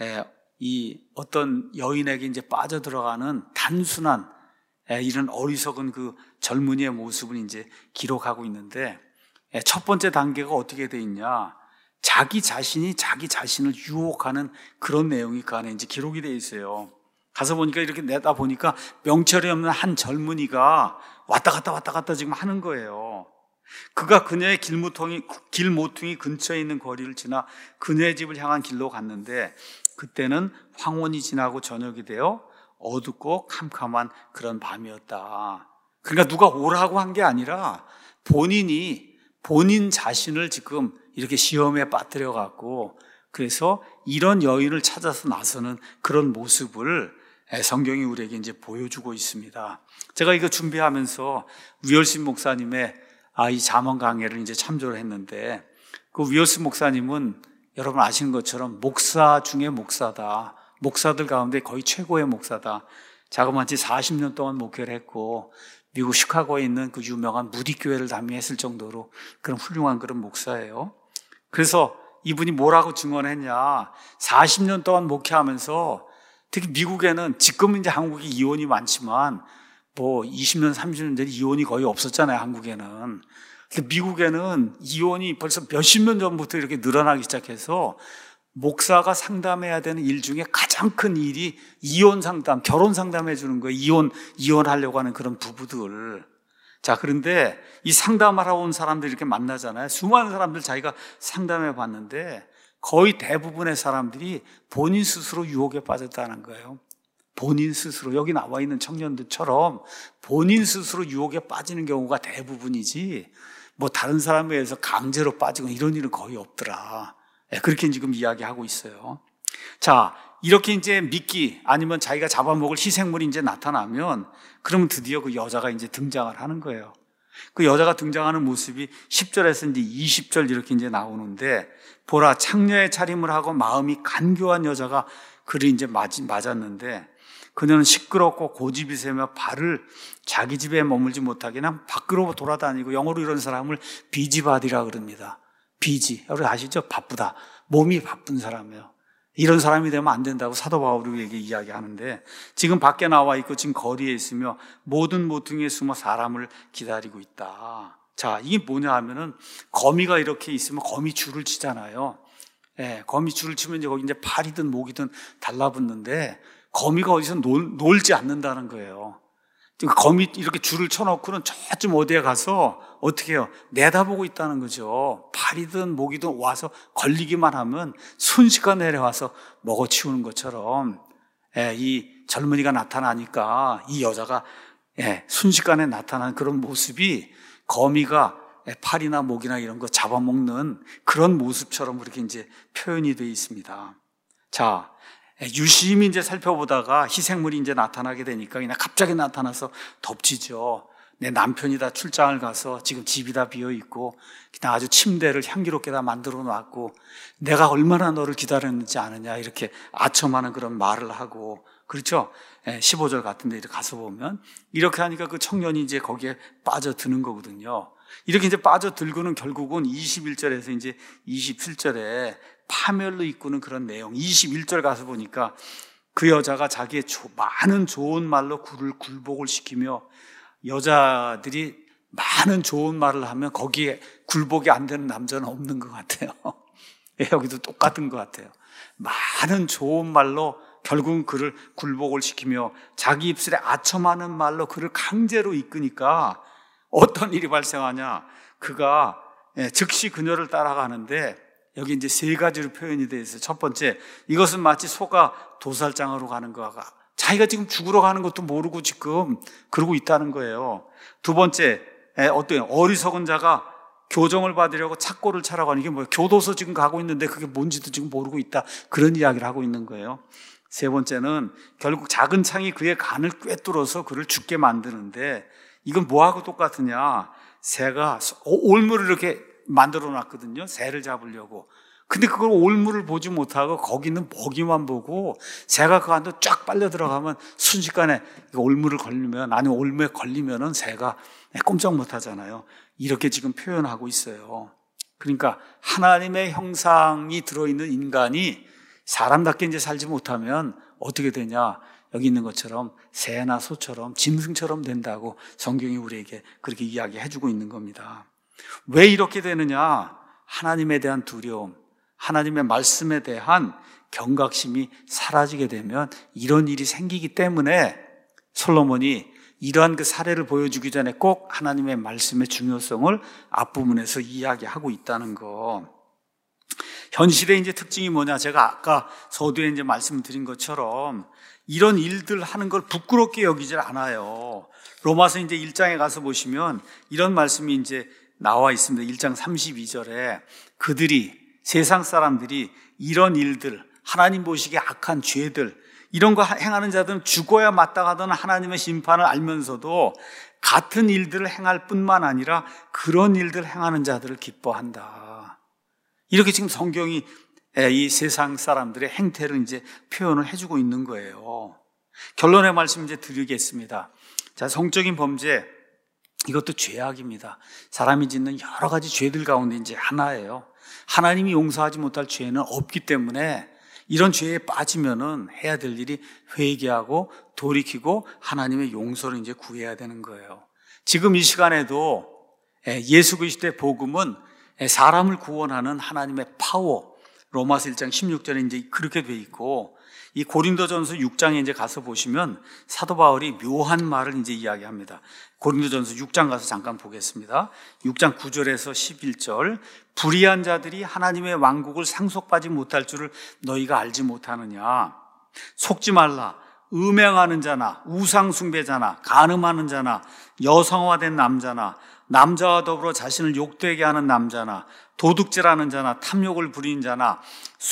S1: 이 어떤 여인에게 이제 빠져들어가는 단순한 이런 어리석은 그 젊은이의 모습을 이제 기록하고 있는데, 첫 번째 단계가 어떻게 돼 있냐? 자기 자신이 자기 자신을 유혹하는 그런 내용이 그 안에 이제 기록이 돼 있어요. 가서 보니까 이렇게 내다 보니까 명철이 없는 한 젊은이가 왔다 갔다 왔다 갔다 지금 하는 거예요. 그가 그녀의 길모퉁이, 길모퉁이 근처에 있는 거리를 지나 그녀의 집을 향한 길로 갔는데 그때는 황혼이 지나고 저녁이 되어 어둡고 캄캄한 그런 밤이었다. 그러니까 누가 오라고 한 게 아니라 본인이 본인 자신을 지금 이렇게 시험에 빠뜨려 갖고 그래서 이런 여인을 찾아서 나서는 그런 모습을 성경이 우리에게 이제 보여주고 있습니다. 제가 이거 준비하면서 위얼슨 목사님의 아, 이 잠언 강해를 이제 참조를 했는데, 그 위얼슨 목사님은 여러분 아시는 것처럼 목사 중에 목사다. 목사들 가운데 거의 최고의 목사다. 자그마치 사십 년 동안 목회를 했고 미국 시카고에 있는 그 유명한 무디 교회를 담임했을 정도로 그런 훌륭한 그런 목사예요. 그래서 이분이 뭐라고 증언했냐? 사십 년 동안 목회하면서 특히 미국에는 지금 이제 한국이 이혼이 많지만 뭐 이십 년, 삼십 년 전에 이혼이 거의 없었잖아요, 한국에는. 근데 미국에는 이혼이 벌써 몇십 년 전부터 이렇게 늘어나기 시작해서 목사가 상담해야 되는 일 중에 가장 큰 일이 이혼 상담, 결혼 상담해 주는 거예요. 이혼, 이혼하려고 하는 그런 부부들. 자, 그런데 이 상담하러 온 사람들 이렇게 만나잖아요. 수많은 사람들 자기가 상담해 봤는데 거의 대부분의 사람들이 본인 스스로 유혹에 빠졌다는 거예요. 본인 스스로, 여기 나와 있는 청년들처럼 본인 스스로 유혹에 빠지는 경우가 대부분이지 뭐 다른 사람에 의해서 강제로 빠지고 이런 일은 거의 없더라. 그렇게 지금 이야기하고 있어요. 자, 이렇게 이제 미끼 아니면 자기가 잡아먹을 희생물이 이제 나타나면 그러면 드디어 그 여자가 이제 등장을 하는 거예요. 그 여자가 등장하는 모습이 십 절에서 이제 이십 절 이렇게 이제 나오는데, 보라, 창녀의 차림을 하고 마음이 간교한 여자가 그를 이제 맞았는데 그녀는 시끄럽고 고집이 세며 발을 자기 집에 머물지 못하게 그냥 밖으로 돌아다니고, 영어로 이런 사람을 비지바디라 그럽니다. 비지, 여러분 아시죠? 바쁘다. 몸이 바쁜 사람이에요. 이런 사람이 되면 안 된다고 사도 바울에게 이야기하는데, 지금 밖에 나와 있고 지금 거리에 있으며 모든 모퉁이에 숨어 사람을 기다리고 있다. 자, 이게 뭐냐 하면은 거미가 이렇게 있으면 거미 줄을 치잖아요. 예, 거미 줄을 치면 이제 거기 이제 팔이든 목이든 달라붙는데 거미가 어디서 놀, 놀지 않는다는 거예요. 거미 이렇게 줄을 쳐놓고는 저쯤 어디에 가서 어떻게 해요? 내다보고 있다는 거죠. 팔이든 목이든 와서 걸리기만 하면 순식간에 내려와서 먹어치우는 것처럼, 예, 이 젊은이가 나타나니까 이 여자가 예, 순식간에 나타난 그런 모습이 거미가 팔이나 목이나 이런 거 잡아먹는 그런 모습처럼 그렇게 이제 표현이 되어 있습니다. 자, 유심히 이제 살펴보다가 희생물이 이제 나타나게 되니까 그냥 갑자기 나타나서 덮치죠. 내 남편이 다 출장을 가서 지금 집이 다 비어 있고 그냥 아주 침대를 향기롭게 다 만들어 놨고 내가 얼마나 너를 기다렸는지 아느냐, 이렇게 아첨하는 그런 말을 하고, 그렇죠? 십오 절 같은데 이렇게 가서 보면 이렇게 하니까 그 청년이 이제 거기에 빠져드는 거거든요. 이렇게 이제 빠져들고는 결국은 이십일 절에서 이제 이십칠 절에 파멸로 이끄는 그런 내용, 이십일 절 가서 보니까 그 여자가 자기의 조, 많은 좋은 말로 그를 굴복을 시키며, 여자들이 많은 좋은 말을 하면 거기에 굴복이 안 되는 남자는 없는 것 같아요. 여기도 똑같은 것 같아요. 많은 좋은 말로 결국은 그를 굴복을 시키며 자기 입술에 아첨하는 말로 그를 강제로 이끄니까 어떤 일이 발생하냐, 그가 즉시 그녀를 따라가는데 여기 이제 세 가지로 표현이 되어 있어요. 첫 번째, 이것은 마치 소가 도살장으로 가는 거가, 자기가 지금 죽으러 가는 것도 모르고 지금 그러고 있다는 거예요. 두 번째, 어떤 어리석은 자가 교정을 받으려고 착고를 차라고 하는 게 뭐예요? 교도소 지금 가고 있는데 그게 뭔지도 지금 모르고 있다. 그런 이야기를 하고 있는 거예요. 세 번째는 결국 작은 창이 그의 간을 꿰뚫어서 그를 죽게 만드는데 이건 뭐하고 똑같으냐? 새가 올무를 이렇게 만들어 놨거든요. 새를 잡으려고. 근데 그걸 올무를 보지 못하고 거기 있는 먹이만 보고 새가 그 안으로 쫙 빨려 들어가면 순식간에 올무를 걸리면, 아니 올무에 걸리면은 새가 꼼짝 못 하잖아요. 이렇게 지금 표현하고 있어요. 그러니까 하나님의 형상이 들어있는 인간이 사람답게 이제 살지 못하면 어떻게 되냐? 여기 있는 것처럼 새나 소처럼 짐승처럼 된다고 성경이 우리에게 그렇게 이야기해 주고 있는 겁니다. 왜 이렇게 되느냐? 하나님에 대한 두려움, 하나님의 말씀에 대한 경각심이 사라지게 되면 이런 일이 생기기 때문에 솔로몬이 이러한 그 사례를 보여주기 전에 꼭 하나님의 말씀의 중요성을 앞부분에서 이야기하고 있다는 거. 현실의 이제 특징이 뭐냐? 제가 아까 서두에 이제 말씀드린 것처럼 이런 일들 하는 걸 부끄럽게 여기질 않아요. 로마서 이제 일 장에 가서 보시면 이런 말씀이 이제 나와 있습니다. 일 장 삼십이 절에 그들이, 세상 사람들이 이런 일들, 하나님 보시기에 악한 죄들, 이런 거 행하는 자들은 죽어야 마땅하다는 하나님의 심판을 알면서도 같은 일들을 행할 뿐만 아니라 그런 일들을 행하는 자들을 기뻐한다. 이렇게 지금 성경이 이 세상 사람들의 행태를 이제 표현을 해주고 있는 거예요. 결론의 말씀 이제 드리겠습니다. 자, 성적인 범죄, 이것도 죄악입니다. 사람이 짓는 여러 가지 죄들 가운데 이제 하나예요. 하나님이 용서하지 못할 죄는 없기 때문에 이런 죄에 빠지면은 해야 될 일이 회개하고 돌이키고 하나님의 용서를 이제 구해야 되는 거예요. 지금 이 시간에도 예수 그리스도의 복음은 사람을 구원하는 하나님의 파워, 로마서 일 장 십육 절에 이제 그렇게 돼 있고, 이 고린도전서 육 장에 이제 가서 보시면 사도 바울이 묘한 말을 이제 이야기합니다. 고린도전서 육 장 가서 잠깐 보겠습니다. 육 장 구 절에서 십일 절, 불의한 자들이 하나님의 왕국을 상속받지 못할 줄을 너희가 알지 못하느냐? 속지 말라. 음행하는 자나 우상 숭배자나 간음하는 자나 여성화된 남자나 남자와 더불어 자신을 욕되게 하는 남자나 도둑질하는 자나 탐욕을 부리는 자나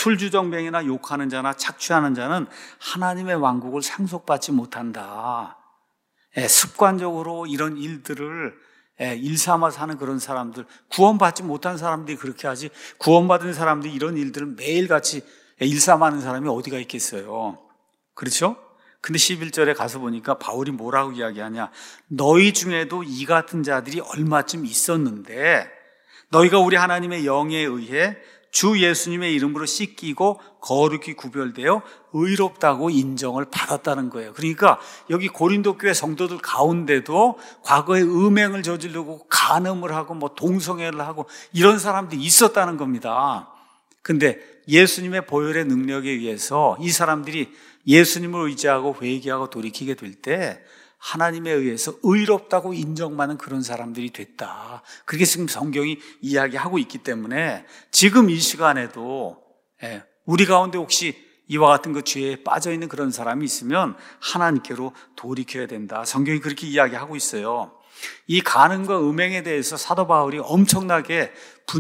S1: 술주정뱅이나 욕하는 자나 착취하는 자는 하나님의 왕국을 상속받지 못한다. 예, 습관적으로 이런 일들을 예, 일삼아서 하는 그런 사람들, 구원받지 못한 사람들이 그렇게 하지, 구원받은 사람들이 이런 일들을 매일같이 일삼하는 사람이 어디가 있겠어요? 그렇죠? 근데 십일 절에 가서 보니까 바울이 뭐라고 이야기하냐? 너희 중에도 이 같은 자들이 얼마쯤 있었는데 너희가 우리 하나님의 영에 의해 주 예수님의 이름으로 씻기고 거룩히 구별되어 의롭다고 인정을 받았다는 거예요. 그러니까 여기 고린도 교회 성도들 가운데도 과거에 음행을 저지르고 간음을 하고 뭐 동성애를 하고 이런 사람들이 있었다는 겁니다. 근데 예수님의 보혈의 능력에 의해서 이 사람들이 예수님을 의지하고 회개하고 돌이키게 될 때 하나님에 의해서 의롭다고 인정받는 그런 사람들이 됐다. 그렇게 지금 성경이 이야기하고 있기 때문에 지금 이 시간에도 우리 가운데 혹시 이와 같은 그 죄에 빠져 있는 그런 사람이 있으면 하나님께로 돌이켜야 된다. 성경이 그렇게 이야기하고 있어요. 이 간음과 음행에 대해서 사도 바울이 엄청나게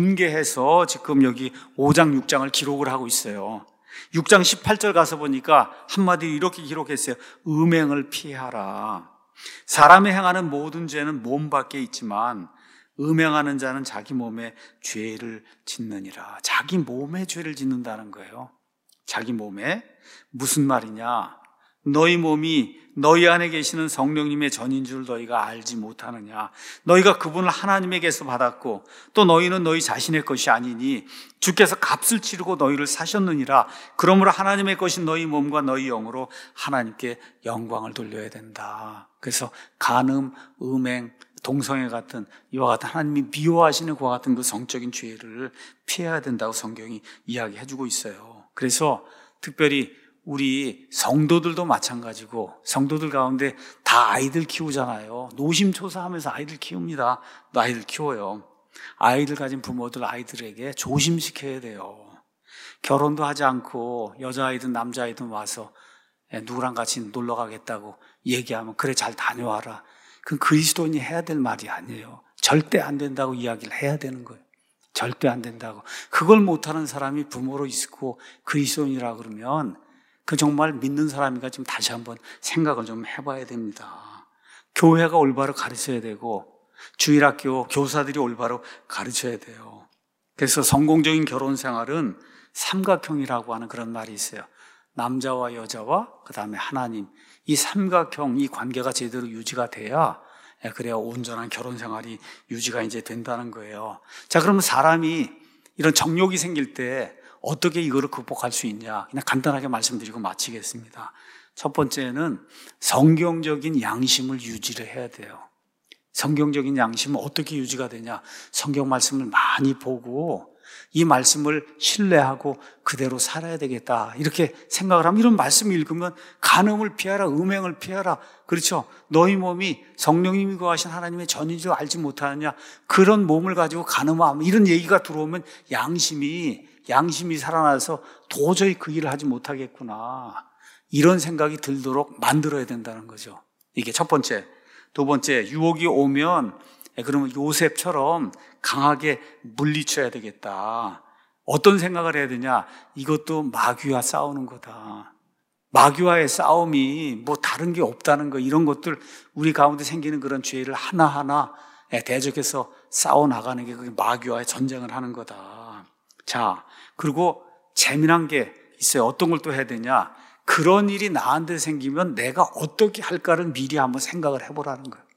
S1: 분개해서 지금 여기 오 장 육 장을 기록을 하고 있어요. 육 장 십팔 절 가서 보니까 한마디로 이렇게 기록했어요. 음행을 피하라. 사람이 행하는 모든 죄는 몸 밖에 있지만 음행하는 자는 자기 몸에 죄를 짓느니라. 자기 몸에 죄를 짓는다는 거예요. 자기 몸에. 무슨 말이냐? 너희 몸이 너희 안에 계시는 성령님의 전인 줄 너희가 알지 못하느냐? 너희가 그분을 하나님에게서 받았고 또 너희는 너희 자신의 것이 아니니 주께서 값을 치르고 너희를 사셨느니라. 그러므로 하나님의 것인 너희 몸과 너희 영으로 하나님께 영광을 돌려야 된다. 그래서 간음, 음행, 동성애 같은 이와 같은 하나님이 미워하시는 그와 같은 그 성적인 죄를 피해야 된다고 성경이 이야기해주고 있어요. 그래서 특별히 우리 성도들도 마찬가지고 성도들 가운데 다 아이들 키우잖아요. 노심초사하면서 아이들 키웁니다. 또 아이들 키워요. 아이들 가진 부모들 아이들에게 조심시켜야 돼요. 결혼도 하지 않고 여자아이든 남자아이든 와서 누구랑 같이 놀러 가겠다고 얘기하면 그래 잘 다녀와라. 그건 그리스도인이 해야 될 말이 아니에요. 절대 안 된다고 이야기를 해야 되는 거예요. 절대 안 된다고. 그걸 못하는 사람이 부모로 있고 그리스도인이라 그러면 그 정말 믿는 사람인가 좀 다시 한번 생각을 좀 해봐야 됩니다. 교회가 올바로 가르쳐야 되고 주일학교 교사들이 올바로 가르쳐야 돼요. 그래서 성공적인 결혼 생활은 삼각형이라고 하는 그런 말이 있어요. 남자와 여자와 그 다음에 하나님, 이 삼각형, 이 관계가 제대로 유지가 돼야 그래야 온전한 결혼 생활이 유지가 이제 된다는 거예요. 자, 그러면 사람이 이런 정욕이 생길 때 어떻게 이거를 극복할 수 있냐? 그냥 간단하게 말씀드리고 마치겠습니다. 첫 번째는 성경적인 양심을 유지를 해야 돼요. 성경적인 양심은 어떻게 유지가 되냐? 성경 말씀을 많이 보고 이 말씀을 신뢰하고 그대로 살아야 되겠다, 이렇게 생각을 하면, 이런 말씀을 읽으면 간음을 피하라, 음행을 피하라, 그렇죠? 너희 몸이 성령님이 거하신 하나님의 전인 줄 알지 못하느냐? 그런 몸을 가지고 간음하면, 이런 얘기가 들어오면 양심이 양심이 살아나서 도저히 그 일을 하지 못하겠구나, 이런 생각이 들도록 만들어야 된다는 거죠. 이게 첫 번째. 두 번째, 유혹이 오면 그러면 요셉처럼 강하게 물리쳐야 되겠다. 어떤 생각을 해야 되냐? 이것도 마귀와 싸우는 거다. 마귀와의 싸움이 뭐 다른 게 없다는 거, 이런 것들, 우리 가운데 생기는 그런 죄를 하나하나 대적해서 싸워나가는 게 그게 마귀와의 전쟁을 하는 거다. 자, 그리고 재미난 게 있어요. 어떤 걸 또 해야 되냐? 그런 일이 나한테 생기면 내가 어떻게 할까를 미리 한번 생각을 해보라는 거예요.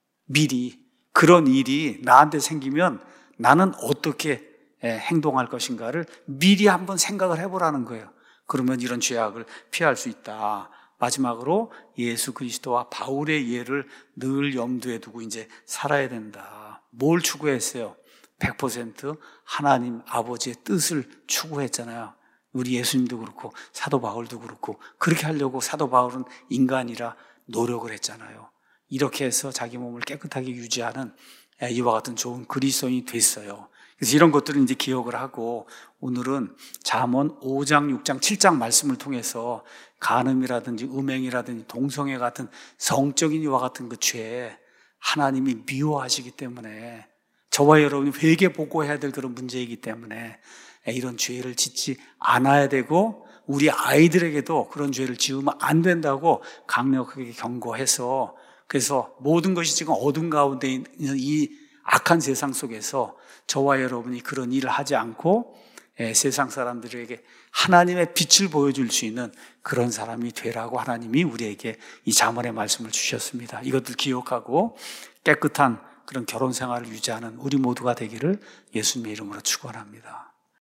S1: 미리. 그런 일이 나한테 생기면 나는 어떻게 행동할 것인가를 미리 한번 생각을 해보라는 거예요. 그러면 이런 죄악을 피할 수 있다. 마지막으로 예수 그리스도와 바울의 예를 늘 염두에 두고 이제 살아야 된다. 뭘 추구했어요? 백 퍼센트 하나님 아버지의 뜻을 추구했잖아요. 우리 예수님도 그렇고 사도 바울도 그렇고 그렇게 하려고 사도 바울은 인간이라 노력을 했잖아요. 이렇게 해서 자기 몸을 깨끗하게 유지하는 이와 같은 좋은 그리스도인이 됐어요. 그래서 이런 것들을 이제 기억을 하고 오늘은 잠언 오 장, 육 장, 칠 장 말씀을 통해서 간음이라든지 음행이라든지 동성애 같은 성적인 이와 같은 그 죄, 하나님이 미워하시기 때문에 저와 여러분이 회개 보고해야 될 그런 문제이기 때문에 이런 죄를 짓지 않아야 되고 우리 아이들에게도 그런 죄를 지으면 안 된다고 강력하게 경고해서, 그래서 모든 것이 지금 어둠 가운데 있는 이 악한 세상 속에서 저와 여러분이 그런 일을 하지 않고 세상 사람들에게 하나님의 빛을 보여줄 수 있는 그런 사람이 되라고 하나님이 우리에게 이 잠언의 말씀을 주셨습니다. 이것들 기억하고 깨끗한 그런 결혼 생활을 유지하는 우리 모두가 되기를 예수님의 이름으로 축원합니다.